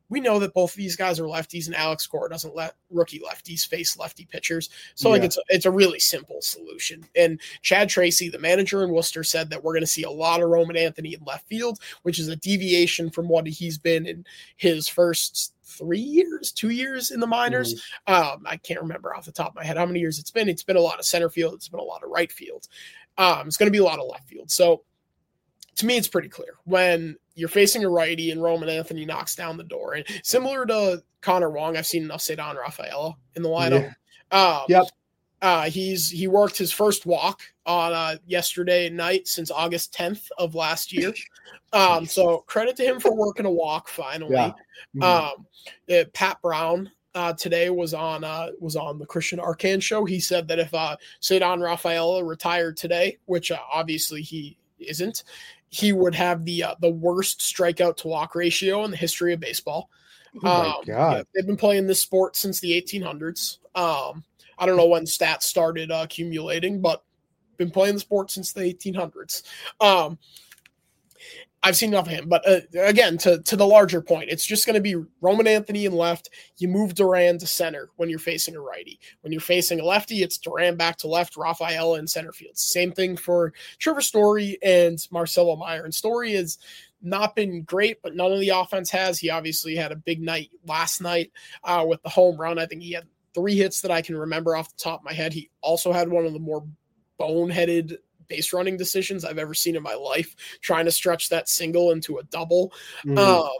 we know that both of these guys are lefties, and Alex Cora doesn't let rookie lefties face lefty pitchers. So, like, Yeah. it's it's a really simple solution. And Chad Tracy, the manager in Worcester, said that we're going to see a lot of Roman Anthony in left field, which is a deviation from what he's been in his first three years, two years in the minors. Mm-hmm. Um, I can't remember off the top of my head how many years it's been. It's been a lot of center field. It's been a lot of right field. Um, it's going to be a lot of left field. So to me, it's pretty clear when you're facing a righty and Roman Anthony knocks down the door. And similar to Connor Wong, I've seen enough Ceddanne Rafaela in the lineup. Yeah. Um, yep. Uh, he's he worked his first walk on uh, yesterday night since August tenth of last year. Um, so credit to him for working a walk finally. Yeah. Mm-hmm. Um, uh, Pat Brown uh, today was on uh, was on the Christian Arcand show. He said that if uh, Ceddanne Rafaela retired today, which uh, obviously he isn't, he would have the uh, the worst strikeout to walk ratio in the history of baseball. Oh my um, God. Yeah, they've been playing this sport since the eighteen hundreds. Um, I don't know when stats started uh, accumulating, but been playing the sport since the eighteen hundreds. Um, I've seen enough of him, but uh, again, to, to the larger point, it's just going to be Roman Anthony in left. You move Duran to center when you're facing a righty. When you're facing a lefty, it's Duran back to left, Rafaela in center field. Same thing for Trevor Story and Marcelo Meyer. And Story has not been great, but none of the offense has. He obviously had a big night last night uh, with the home run. I think he had three hits that I can remember off the top of my head. He also had one of the more boneheaded base running decisions I've ever seen in my life, trying to stretch that single into a double. Mm-hmm.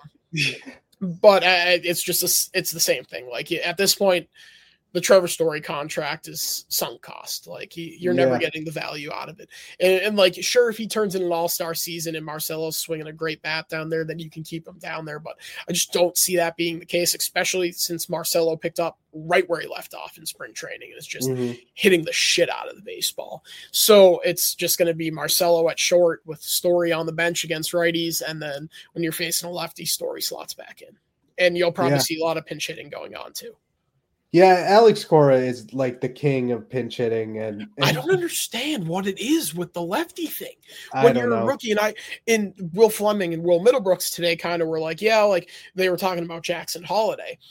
Um, but uh, it's just, a, it's the same thing. Like at this point, the Trevor Story contract is sunk cost. Like he, you're yeah. never getting the value out of it. And, and like, sure, if he turns in an all-star season and Marcelo's swinging a great bat down there, then you can keep him down there. But I just don't see that being the case, especially since Marcelo picked up right where he left off in spring training and is just mm-hmm. hitting the shit out of the baseball. So it's just going to be Marcelo at short with Story on the bench against righties. And then when you're facing a lefty, Story slots back in. And you'll probably yeah. see a lot of pinch hitting going on too. Yeah, Alex Cora is like the king of pinch hitting, and, and I don't understand what it is with the lefty thing. I When don't you're know. a rookie, and I and Will Fleming and Will Middlebrooks today kind of were like, yeah, like they were talking about Jackson Holiday.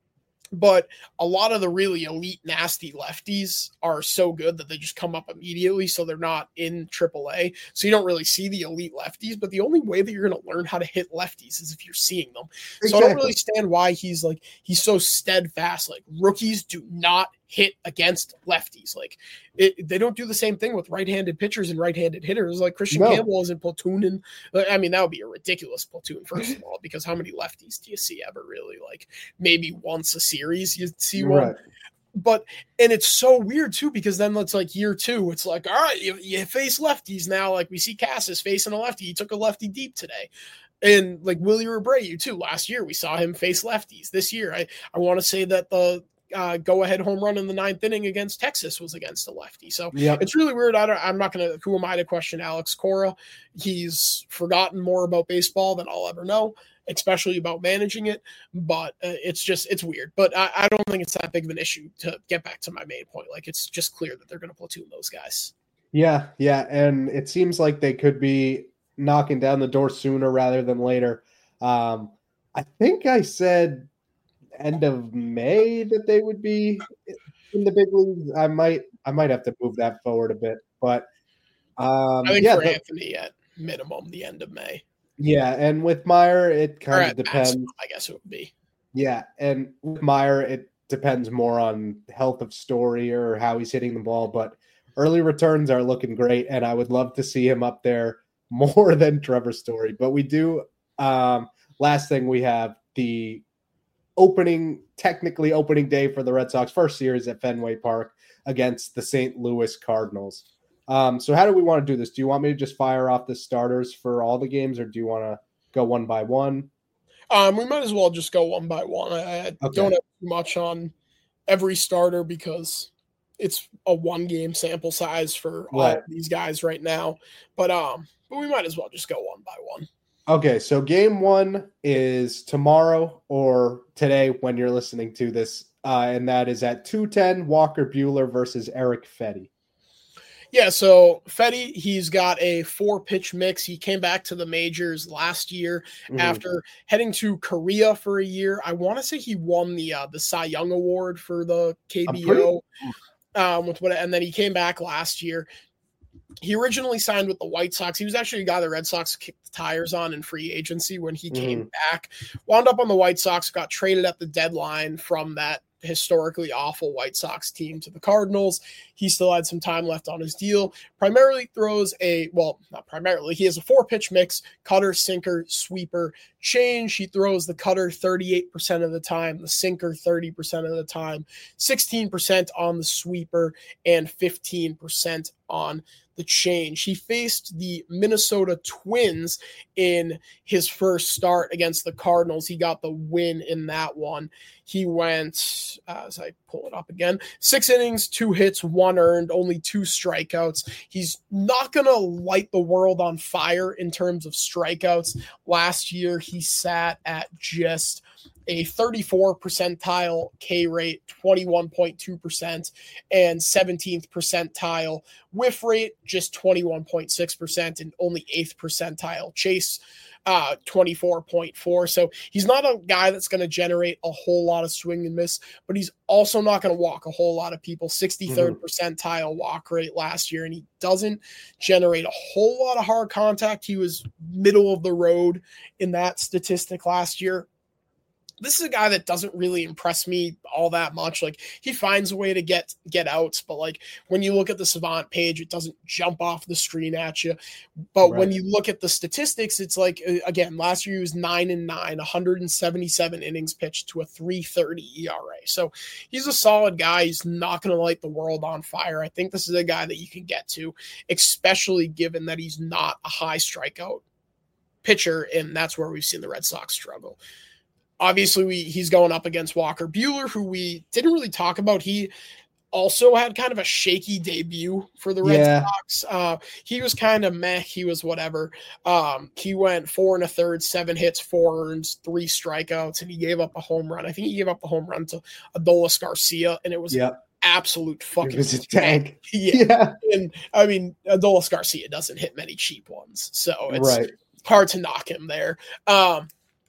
But a lot of the really elite, nasty lefties are so good that they just come up immediately, so they're not in triple A. So you don't really see the elite lefties, but the only way that you're going to learn how to hit lefties is if you're seeing them. Exactly. So I don't really understand why he's like he's so steadfast. Like rookies do not hit against lefties. Like it, they don't do the same thing with right-handed pitchers and right-handed hitters. Like Christian no. Campbell isn't platooning. I mean, that would be a ridiculous platoon, first of all, because how many lefties do you see ever really? Like maybe once a series you see one. Right. But and it's so weird too, because then it's like year two, it's like, all right, you, you face lefties now. Like we see Cassis facing a lefty. He took a lefty deep today. And like Willie Abreu too. Last year we saw him face lefties. This year, I, I want to say that the Uh, go-ahead home run in the ninth inning against Texas was against a lefty. So yep. it's really weird. I don't, I'm not going to – who am I to question Alex Cora? He's forgotten more about baseball than I'll ever know, especially about managing it. But uh, it's just – it's weird. But I, I don't think it's that big of an issue to get back to my main point. Like it's just clear that they're going to platoon those guys. Yeah, yeah. And it seems like they could be knocking down the door sooner rather than later. Um, I think I said – end of May that they would be in the big leagues. I might I might have to move that forward a bit, but um, I think yeah, for the, Anthony at minimum the end of May. Yeah, and with Meyer it kind of depends. Maximum, I guess it would be. Yeah, and with Meyer it depends more on health of Story or how he's hitting the ball, but early returns are looking great, and I would love to see him up there more than Trevor Story. But we do. Um, last thing we have the opening, technically opening day for the Red Sox, first series at Fenway Park against the Saint Louis Cardinals. Um, so how do we want to do this? Do you want me to just fire off the starters for all the games, or do you want to go one by one? Um, we might as well just go one by one. I, I okay. don't have too much on every starter because it's a one game sample size for all right. of these guys right now. But um, but we might as well just go one by one. Okay, so game one is tomorrow or today when you're listening to this, uh, and that is at two ten, Walker Buehler versus Eric Fedde. Yeah, so Fedde, he's got a four-pitch mix. He came back to the majors last year Mhm. after heading to Korea for a year. I want to say he won the uh, the Cy Young Award for the K B O, pretty- um, with what, and then he came back last year. He originally signed with the White Sox. He was actually a guy the Red Sox kicked the tires on in free agency when he Mhm. came back. Wound up on the White Sox, got traded at the deadline from that historically awful White Sox team to the Cardinals. He still had some time left on his deal. Primarily throws a, well, not primarily, he has a four pitch mix: cutter, sinker, sweeper, change. He throws the cutter thirty-eight percent of the time, the sinker thirty percent of the time, sixteen percent on the sweeper, and fifteen percent on the change. He faced the Minnesota Twins in his first start against the Cardinals. He got the win in that one. He went, uh, as I pull it up again, six innings, two hits, one earned, only two strikeouts. He's not going to light the world on fire in terms of strikeouts. Last year, he sat at just a thirty-four percentile K rate, twenty-one point two percent, and seventeenth percentile whiff rate, just twenty-one point six percent, and only eighth percentile chase, uh, twenty-four point four. So he's not a guy that's going to generate a whole lot of swing and miss, but he's also not going to walk a whole lot of people. sixty-third mm-hmm. percentile walk rate last year, and he doesn't generate a whole lot of hard contact. He was middle of the road in that statistic last year. This is a guy that doesn't really impress me all that much. Like, he finds a way to get get outs, but like when you look at the Savant page, it doesn't jump off the screen at you. But right. when you look at the statistics, it's like, again, last year he was nine and nine, one hundred seventy-seven innings pitched to a three thirty E R A. So he's a solid guy. He's not going to light the world on fire. I think this is a guy that you can get to, especially given that he's not a high strikeout pitcher, and that's where we've seen the Red Sox struggle. Obviously, we, he's going up against Walker Buehler, who we didn't really talk about. He also had kind of a shaky debut for the Red yeah. Sox. Uh, he was kind of meh. He was whatever. Um, he went four and a third, seven hits, four earns, three strikeouts, and he gave up a home run. I think he gave up a home run to Adolis Garcia, and it was yep. absolute fucking it was a tank. Yeah. yeah. And I mean, Adolis Garcia doesn't hit many cheap ones, so it's right. hard to knock him there. Um,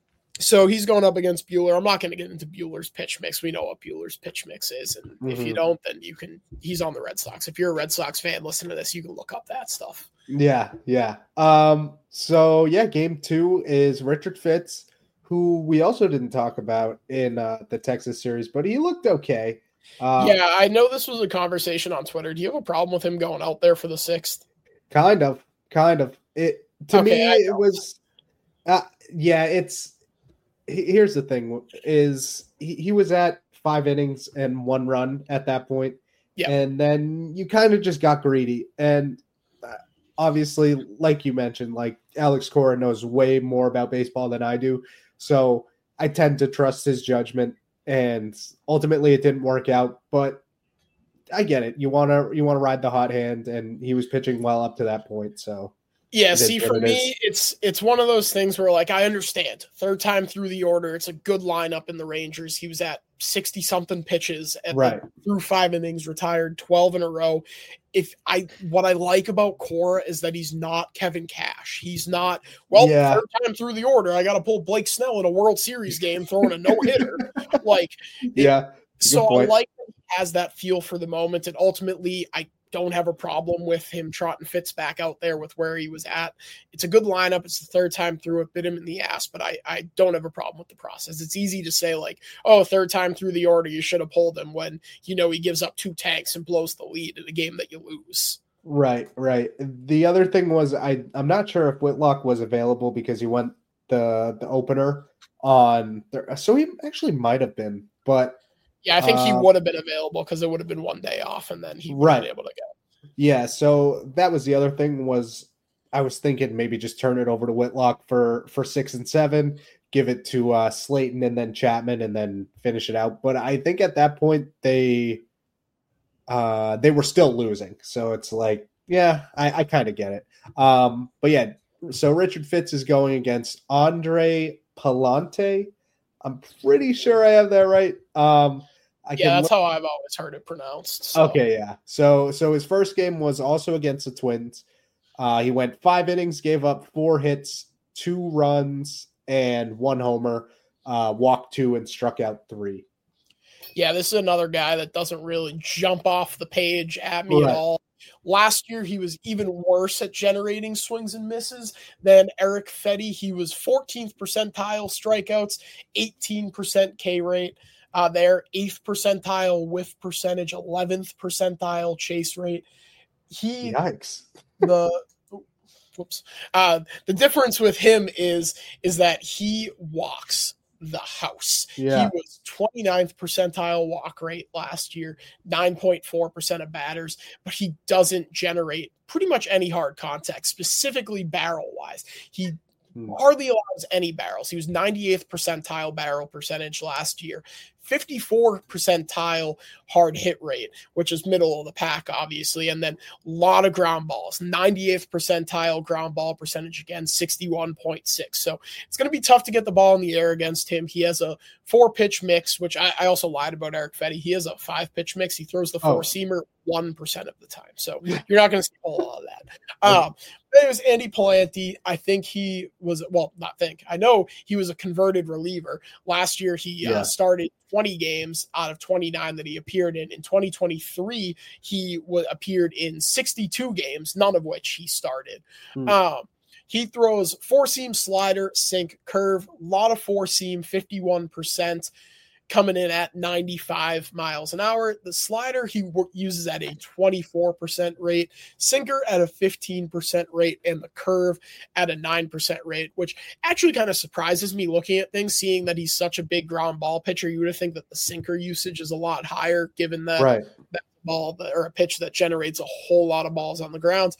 So he's going up against Buehler. I'm not going to get into Buehler's pitch mix. We know what Buehler's pitch mix is. And mm-hmm. if you don't, then you can, he's on the Red Sox. If you're a Red Sox fan, listen to this, you can look up that stuff. Yeah. Yeah. Um, so yeah, game two is Richard Fitts, who we also didn't talk about in uh, the Texas series, but he looked okay. Um, yeah. I know this was a conversation on Twitter. Do you have a problem with him going out there for the sixth? Kind of, kind of it to okay, me, it was, uh, yeah, it's, here's the thing is he, he was at five innings and one run at that point. Yeah. And then you kind of just got greedy. And obviously, like you mentioned, like Alex Cora knows way more about baseball than I do. So I tend to trust his judgment, and ultimately it didn't work out, but I get it. You want to, you want to ride the hot hand, and he was pitching well up to that point. So yeah, see, for me, it's it's one of those things where, like, I understand. Third time through the order, it's a good lineup in the Rangers. He was at sixty-something pitches at right. the, through five innings, retired twelve in a row. If I what I like about Cora is that he's not Kevin Cash. He's not, well, yeah. third time through the order, I got to pull Blake Snell in a World Series game throwing a no-hitter. like, yeah. It, so I like that he has that feel for the moment, and ultimately, I don't have a problem with him trotting Fitz back out there with where he was at. It's a good lineup. It's the third time through it, bit him in the ass, but I, I don't have a problem with the process. It's easy to say, like, oh, third time through the order, you should have pulled him, when, you know, he gives up two tanks and blows the lead in a game that you lose. Right, right. The other thing was, I, I'm not sure if Whitlock was available because he went the, the opener on there. So he actually might have been, but yeah, I think he uh, would have been available because it would have been one day off, and then he would right. have been able to go. Yeah, so that was the other thing, was I was thinking maybe just turn it over to Whitlock for, for six and seven, give it to uh, Slayton and then Chapman, and then finish it out. But I think at that point they uh, they were still losing, so it's like, yeah, I, I kind of get it. Um, but yeah, so Richard Fitts is going against Andre Palante. I'm pretty sure I have that right. Um, I Yeah, that's look- how I've always heard it pronounced. So. Okay, yeah. So so his first game was also against the Twins. Uh, he went five innings, gave up four hits, two runs, and one homer. Uh, walked two and struck out three. Yeah, this is another guy that doesn't really jump off the page at me Right. at all. Last year, he was even worse at generating swings and misses than Eric Fetty. He was fourteenth percentile strikeouts, eighteen percent K rate uh, there, eighth percentile whiff percentage, eleventh percentile chase rate. He Yikes. the whoops. Uh, the difference with him is is that he walks the house. Yeah. He was twenty-ninth percentile walk rate last year, nine point four percent of batters, but he doesn't generate pretty much any hard contact, specifically barrel wise. He Hmm. hardly allows any barrels. He was ninety-eighth percentile barrel percentage last year, fifty-four percentile hard hit rate, which is middle of the pack, obviously, and then a lot of ground balls, ninety-eighth percentile ground ball percentage again, sixty-one point six. So it's going to be tough to get the ball in the air against him. He has a four pitch mix, which I, I also lied about Eric Fetty. He has a five pitch mix. He throws the Oh. four seamer one percent of the time. So you're not going to see a whole lot of that. Um, It was Andy Palante. I think he was, well, not think. I know he was a converted reliever. Last year, he Yeah. uh, started twenty games out of twenty-nine that he appeared in. In twenty twenty-three, he w- appeared in sixty-two games, none of which he started. Hmm. Um, he throws four-seam slider, sink, curve, a lot of four-seam, fifty-one percent. Coming in at ninety-five miles an hour. The slider he w- uses at a twenty-four percent rate, sinker at a fifteen percent rate, and the curve at a nine percent rate, which actually kind of surprises me looking at things, seeing that he's such a big ground ball pitcher. You would have think that the sinker usage is a lot higher given that, Right. that ball that, or a pitch that generates a whole lot of balls on the ground.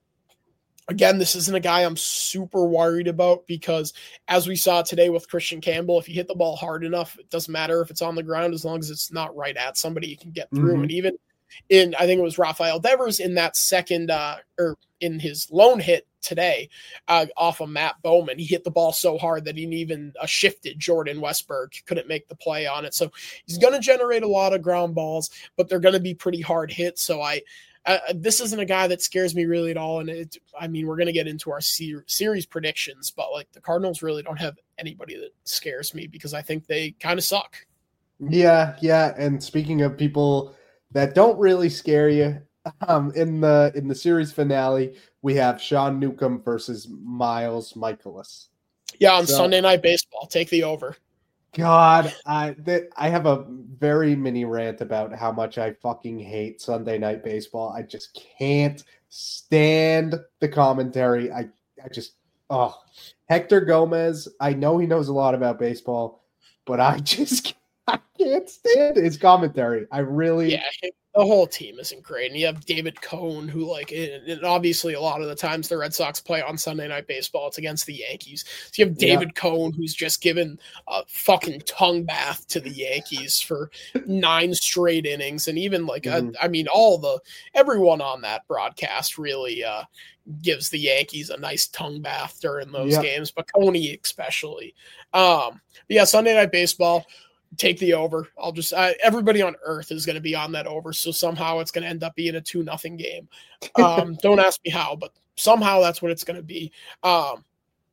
Again, this isn't a guy I'm super worried about because as we saw today with Christian Campbell, if you hit the ball hard enough, it doesn't matter if it's on the ground, as long as it's not right at somebody, you can get through. Mhm. And even in, I think it was Rafael Devers in that second, uh, or in his lone hit today uh, off of Matt Bowman, he hit the ball so hard that he even uh, shifted Jordan Westberg, couldn't make the play on it. So he's going to generate a lot of ground balls, but they're going to be pretty hard hits. So I, Uh, this isn't a guy that scares me really at all. And it, I mean, we're going to get into our ser- series predictions, but like the Cardinals really don't have anybody that scares me because I think they kind of suck. Yeah, yeah. And speaking of people that don't really scare you, um, in the in the series finale, we have Sean Newcomb versus Miles Michaelis. Yeah, on So- Sunday Night Baseball, take the over. God, I th- I have a very mini rant about how much I fucking hate Sunday Night Baseball. I just can't stand the commentary. I I just oh Hector Gomez. I know he knows a lot about baseball, but I just I can't stand his commentary. I really Yeah, the whole team isn't great. And you have David Cohn, who, like, and and obviously a lot of the times the Red Sox play on Sunday Night Baseball, it's against the Yankees. So you have Yeah. David Cohn, who's just given a fucking tongue bath to the Yankees for nine straight innings. And even, like, Mhm. uh, I mean, all the, everyone on that broadcast really uh, gives the Yankees a nice tongue bath during those Yeah. games, but Coney especially. Um, but yeah, Sunday Night Baseball. Take the over. I'll just I, everybody on earth is going to be on that over, so somehow it's going to end up being a two nothing game. Um, don't ask me how, but somehow that's what it's going to be. Um,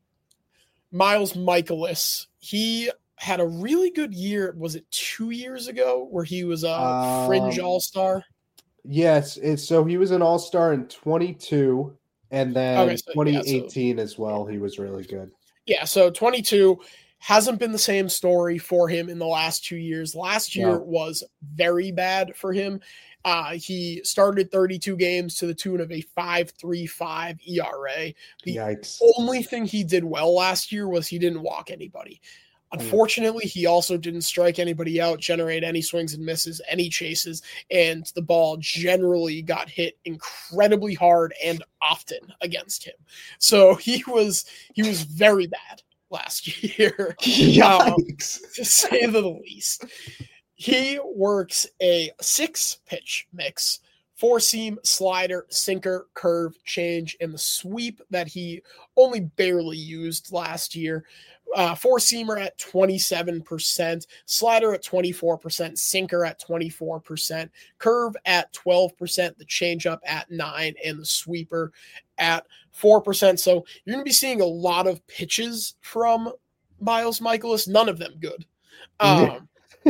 Miles Michaelis, he had a really good year. Was it two years ago where he was a fringe Um, all star? yes. It's so he was an All Star in twenty-two, and then Okay, so, yeah, so- twenty eighteen as well. He was really good. Yeah, so twenty-two hasn't been the same story for him in the last two years. Last year No. was very bad for him. Uh, he started thirty-two games to the tune of a five point three five E R A. The Yikes! only thing he did well last year was he didn't walk anybody. Unfortunately, he also didn't strike anybody out, generate any swings and misses, any chases, and the ball generally got hit incredibly hard and often against him. So he was he was very bad last year, Yikes! to say the least. He works a six pitch mix, four seam, slider, sinker, curve, change, and the sweep that he only barely used last year. Uh, four seamer at twenty-seven percent, slider at twenty-four percent, sinker at twenty-four percent, curve at twelve percent, the changeup at nine, and the sweeper at four percent. So you're going to be seeing a lot of pitches from Miles Mikolas, none of them good. Um,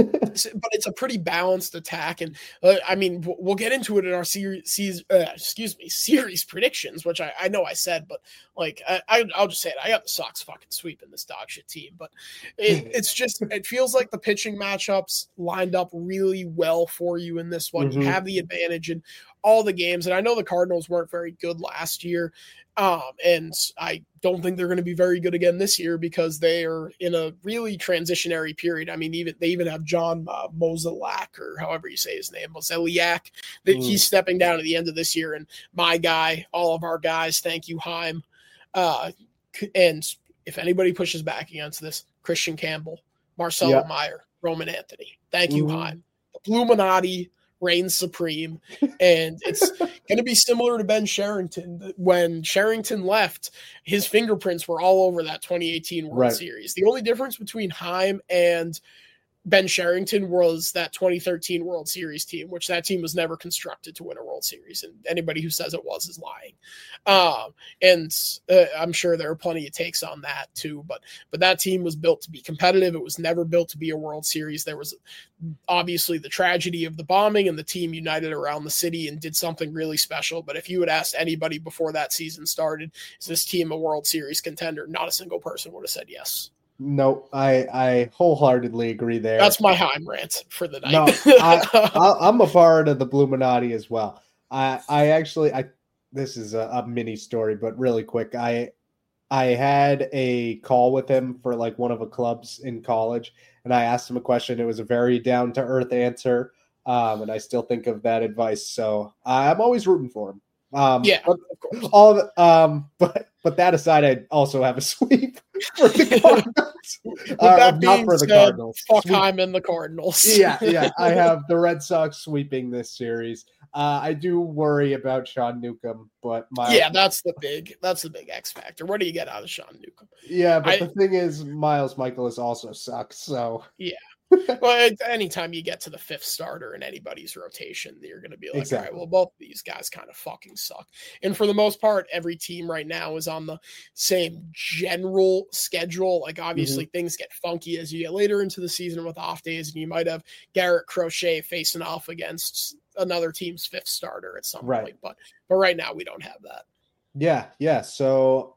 but it's a pretty balanced attack, and uh, I mean we'll get into it in our series. Uh, excuse me, series predictions, which I, I know I said, but like I, I I'll just say it. I got the Sox fucking sweeping this dog shit team, but it, it's just it feels like the pitching matchups lined up really well for you in this one. Mm-hmm. You have the advantage in all the games, and I know the Cardinals weren't very good last year. Um, and I don't think they're going to be very good again this year because they are in a really transitionary period. I mean, even they even have John uh, Mozeliak, or however you say his name, Mozeliak, that mm. he's stepping down at the end of this year. And my guy, all of our guys, thank you, Heim. Uh, and if anybody pushes back against this, Christian Campbell, Marcelo yep. Meyer, Roman Anthony, thank you, mm. Heim. The Bluminati reigns supreme, and it's going to be similar to Ben Sherrington. When Sherrington left, his fingerprints were all over that twenty eighteen World right. Series. The only difference between Heim and Ben Sherrington was that twenty thirteen World Series team, which that team was never constructed to win a World Series, and anybody who says it was is lying. Um, and uh, I'm sure there are plenty of takes on that too, but but that team was built to be competitive. It was never built to be a World Series. There was obviously the tragedy of the bombing, and the team united around the city and did something really special. But if you had asked anybody before that season started, is this team a World Series contender? Not a single person would have said yes. No, I I wholeheartedly agree there. That's my Heim rant for the night. No, I, I, I'm a part of the Bluminati as well. I I actually I this is a, a mini story, but really quick. I I had a call with him for like one of the clubs in college, and I asked him a question. It was a very down to earth answer, um, and I still think of that advice. So I'm always rooting for him. Um, yeah, but, all of, um, but but that aside, I also have a sweep for the Cardinals. With that uh, being for the said, Cardinals. Fuck Heim and the Cardinals. yeah, yeah. I have the Red Sox sweeping this series. Uh, I do worry about Sean Newcomb, but my yeah, that's the big that's the big X factor. What do you get out of Sean Newcomb? Yeah, but I, the thing is, Miles Mikolas also sucks. So yeah. Well, anytime you get to the fifth starter in anybody's rotation, you're going to be like, exactly. All right, well, both of these guys kind of fucking suck. And for the most part, every team right now is on the same general schedule. Like, obviously, mm-hmm. things get funky as you get later into the season with off days, and you might have Garrett Crochet facing off against another team's fifth starter at some right. point. But but right now, we don't have that. Yeah, yeah. So,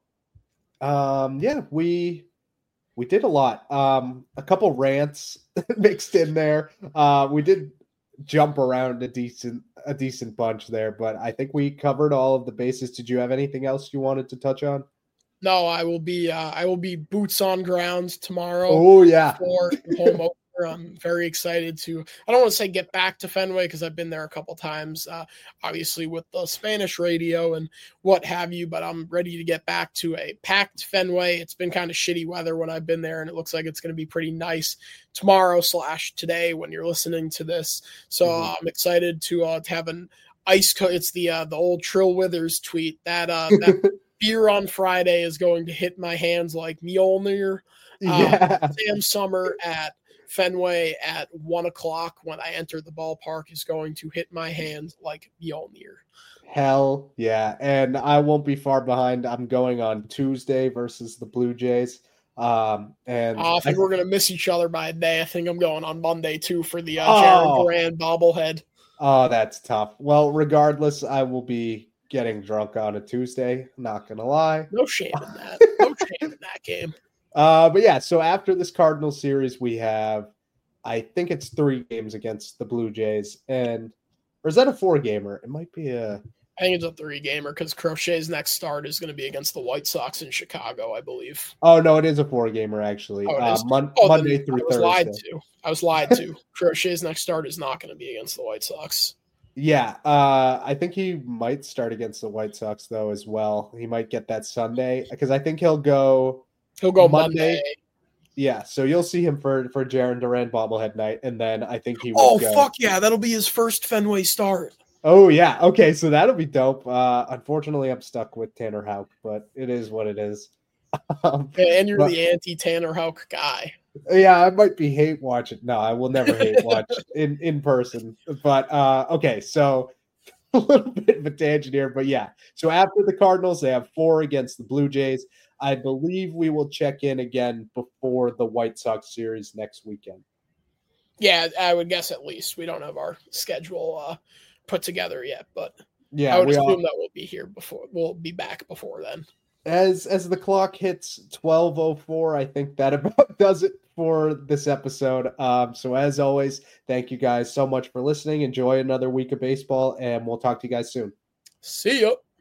um, yeah, we... We did a lot. Um, a couple rants mixed in there. Uh, we did jump around a decent a decent bunch there, but I think we covered all of the bases. Did you have anything else you wanted to touch on? No, I will be uh, I will be boots on ground tomorrow. Oh yeah, for home opener. I'm very excited to. I don't want to say get back to Fenway because I've been there a couple times, uh, obviously with the Spanish radio and what have you. But I'm ready to get back to a packed Fenway. It's been kind of shitty weather when I've been there, and it looks like it's going to be pretty nice tomorrow slash today when you're listening to this. So mm-hmm. uh, I'm excited to uh, to have an ice. Co- it's the uh, the old Trill Withers tweet that uh, that beer on Friday is going to hit my hands like Mjolnir. Yeah, um, Sam Summer at Fenway at one o'clock when I enter the ballpark is going to hit my hand like Mjolnir. Hell yeah. And I won't be far behind. I'm going on Tuesday versus the Blue Jays. Um, and uh, I think I, we're going to miss each other by a day. I think I'm going on Monday too for the uh, oh, Jaron Duran bobblehead. Oh, that's tough. Well, regardless, I will be getting drunk on a Tuesday. Not going to lie. No shame in that. No shame in that game. Uh, but yeah, so after this Cardinals series, we have, I think it's three games against the Blue Jays, and or is that a four gamer? It might be a. I think it's a three gamer because Crochet's next start is going to be against the White Sox in Chicago, I believe. Oh no, it is a four gamer actually. Oh, uh, Mon- oh, Monday through I was Thursday. Lied to. I was lied to. Crochet's next start is not going to be against the White Sox. Yeah, uh, I think he might start against the White Sox though as well. He might get that Sunday because I think he'll go. He'll go Monday. Monday. Yeah, so you'll see him for for Jaron Duran bobblehead night, and then I think he. Would oh go. fuck yeah, that'll be his first Fenway start. Oh yeah. Okay, so that'll be dope. Uh, unfortunately, I'm stuck with Tanner Houck, but it is what it is. Um, And you're but, the anti Tanner Houck guy. yeah, I might be hate watching. No, I will never hate watch in in person. But uh, okay, so a little bit of a tangent here, but yeah. So after the Cardinals, they have four against the Blue Jays. I believe we will check in again before the White Sox series next weekend. Yeah, I would guess at least. We don't have our schedule uh, put together yet, but Yeah, I would we assume all, that we'll be here before. We'll be back before then. as as the clock hits twelve oh four, I think that about does it for this episode. Um, so as always, thank you guys so much for listening. Enjoy another week of baseball, and we'll talk to you guys soon. See ya.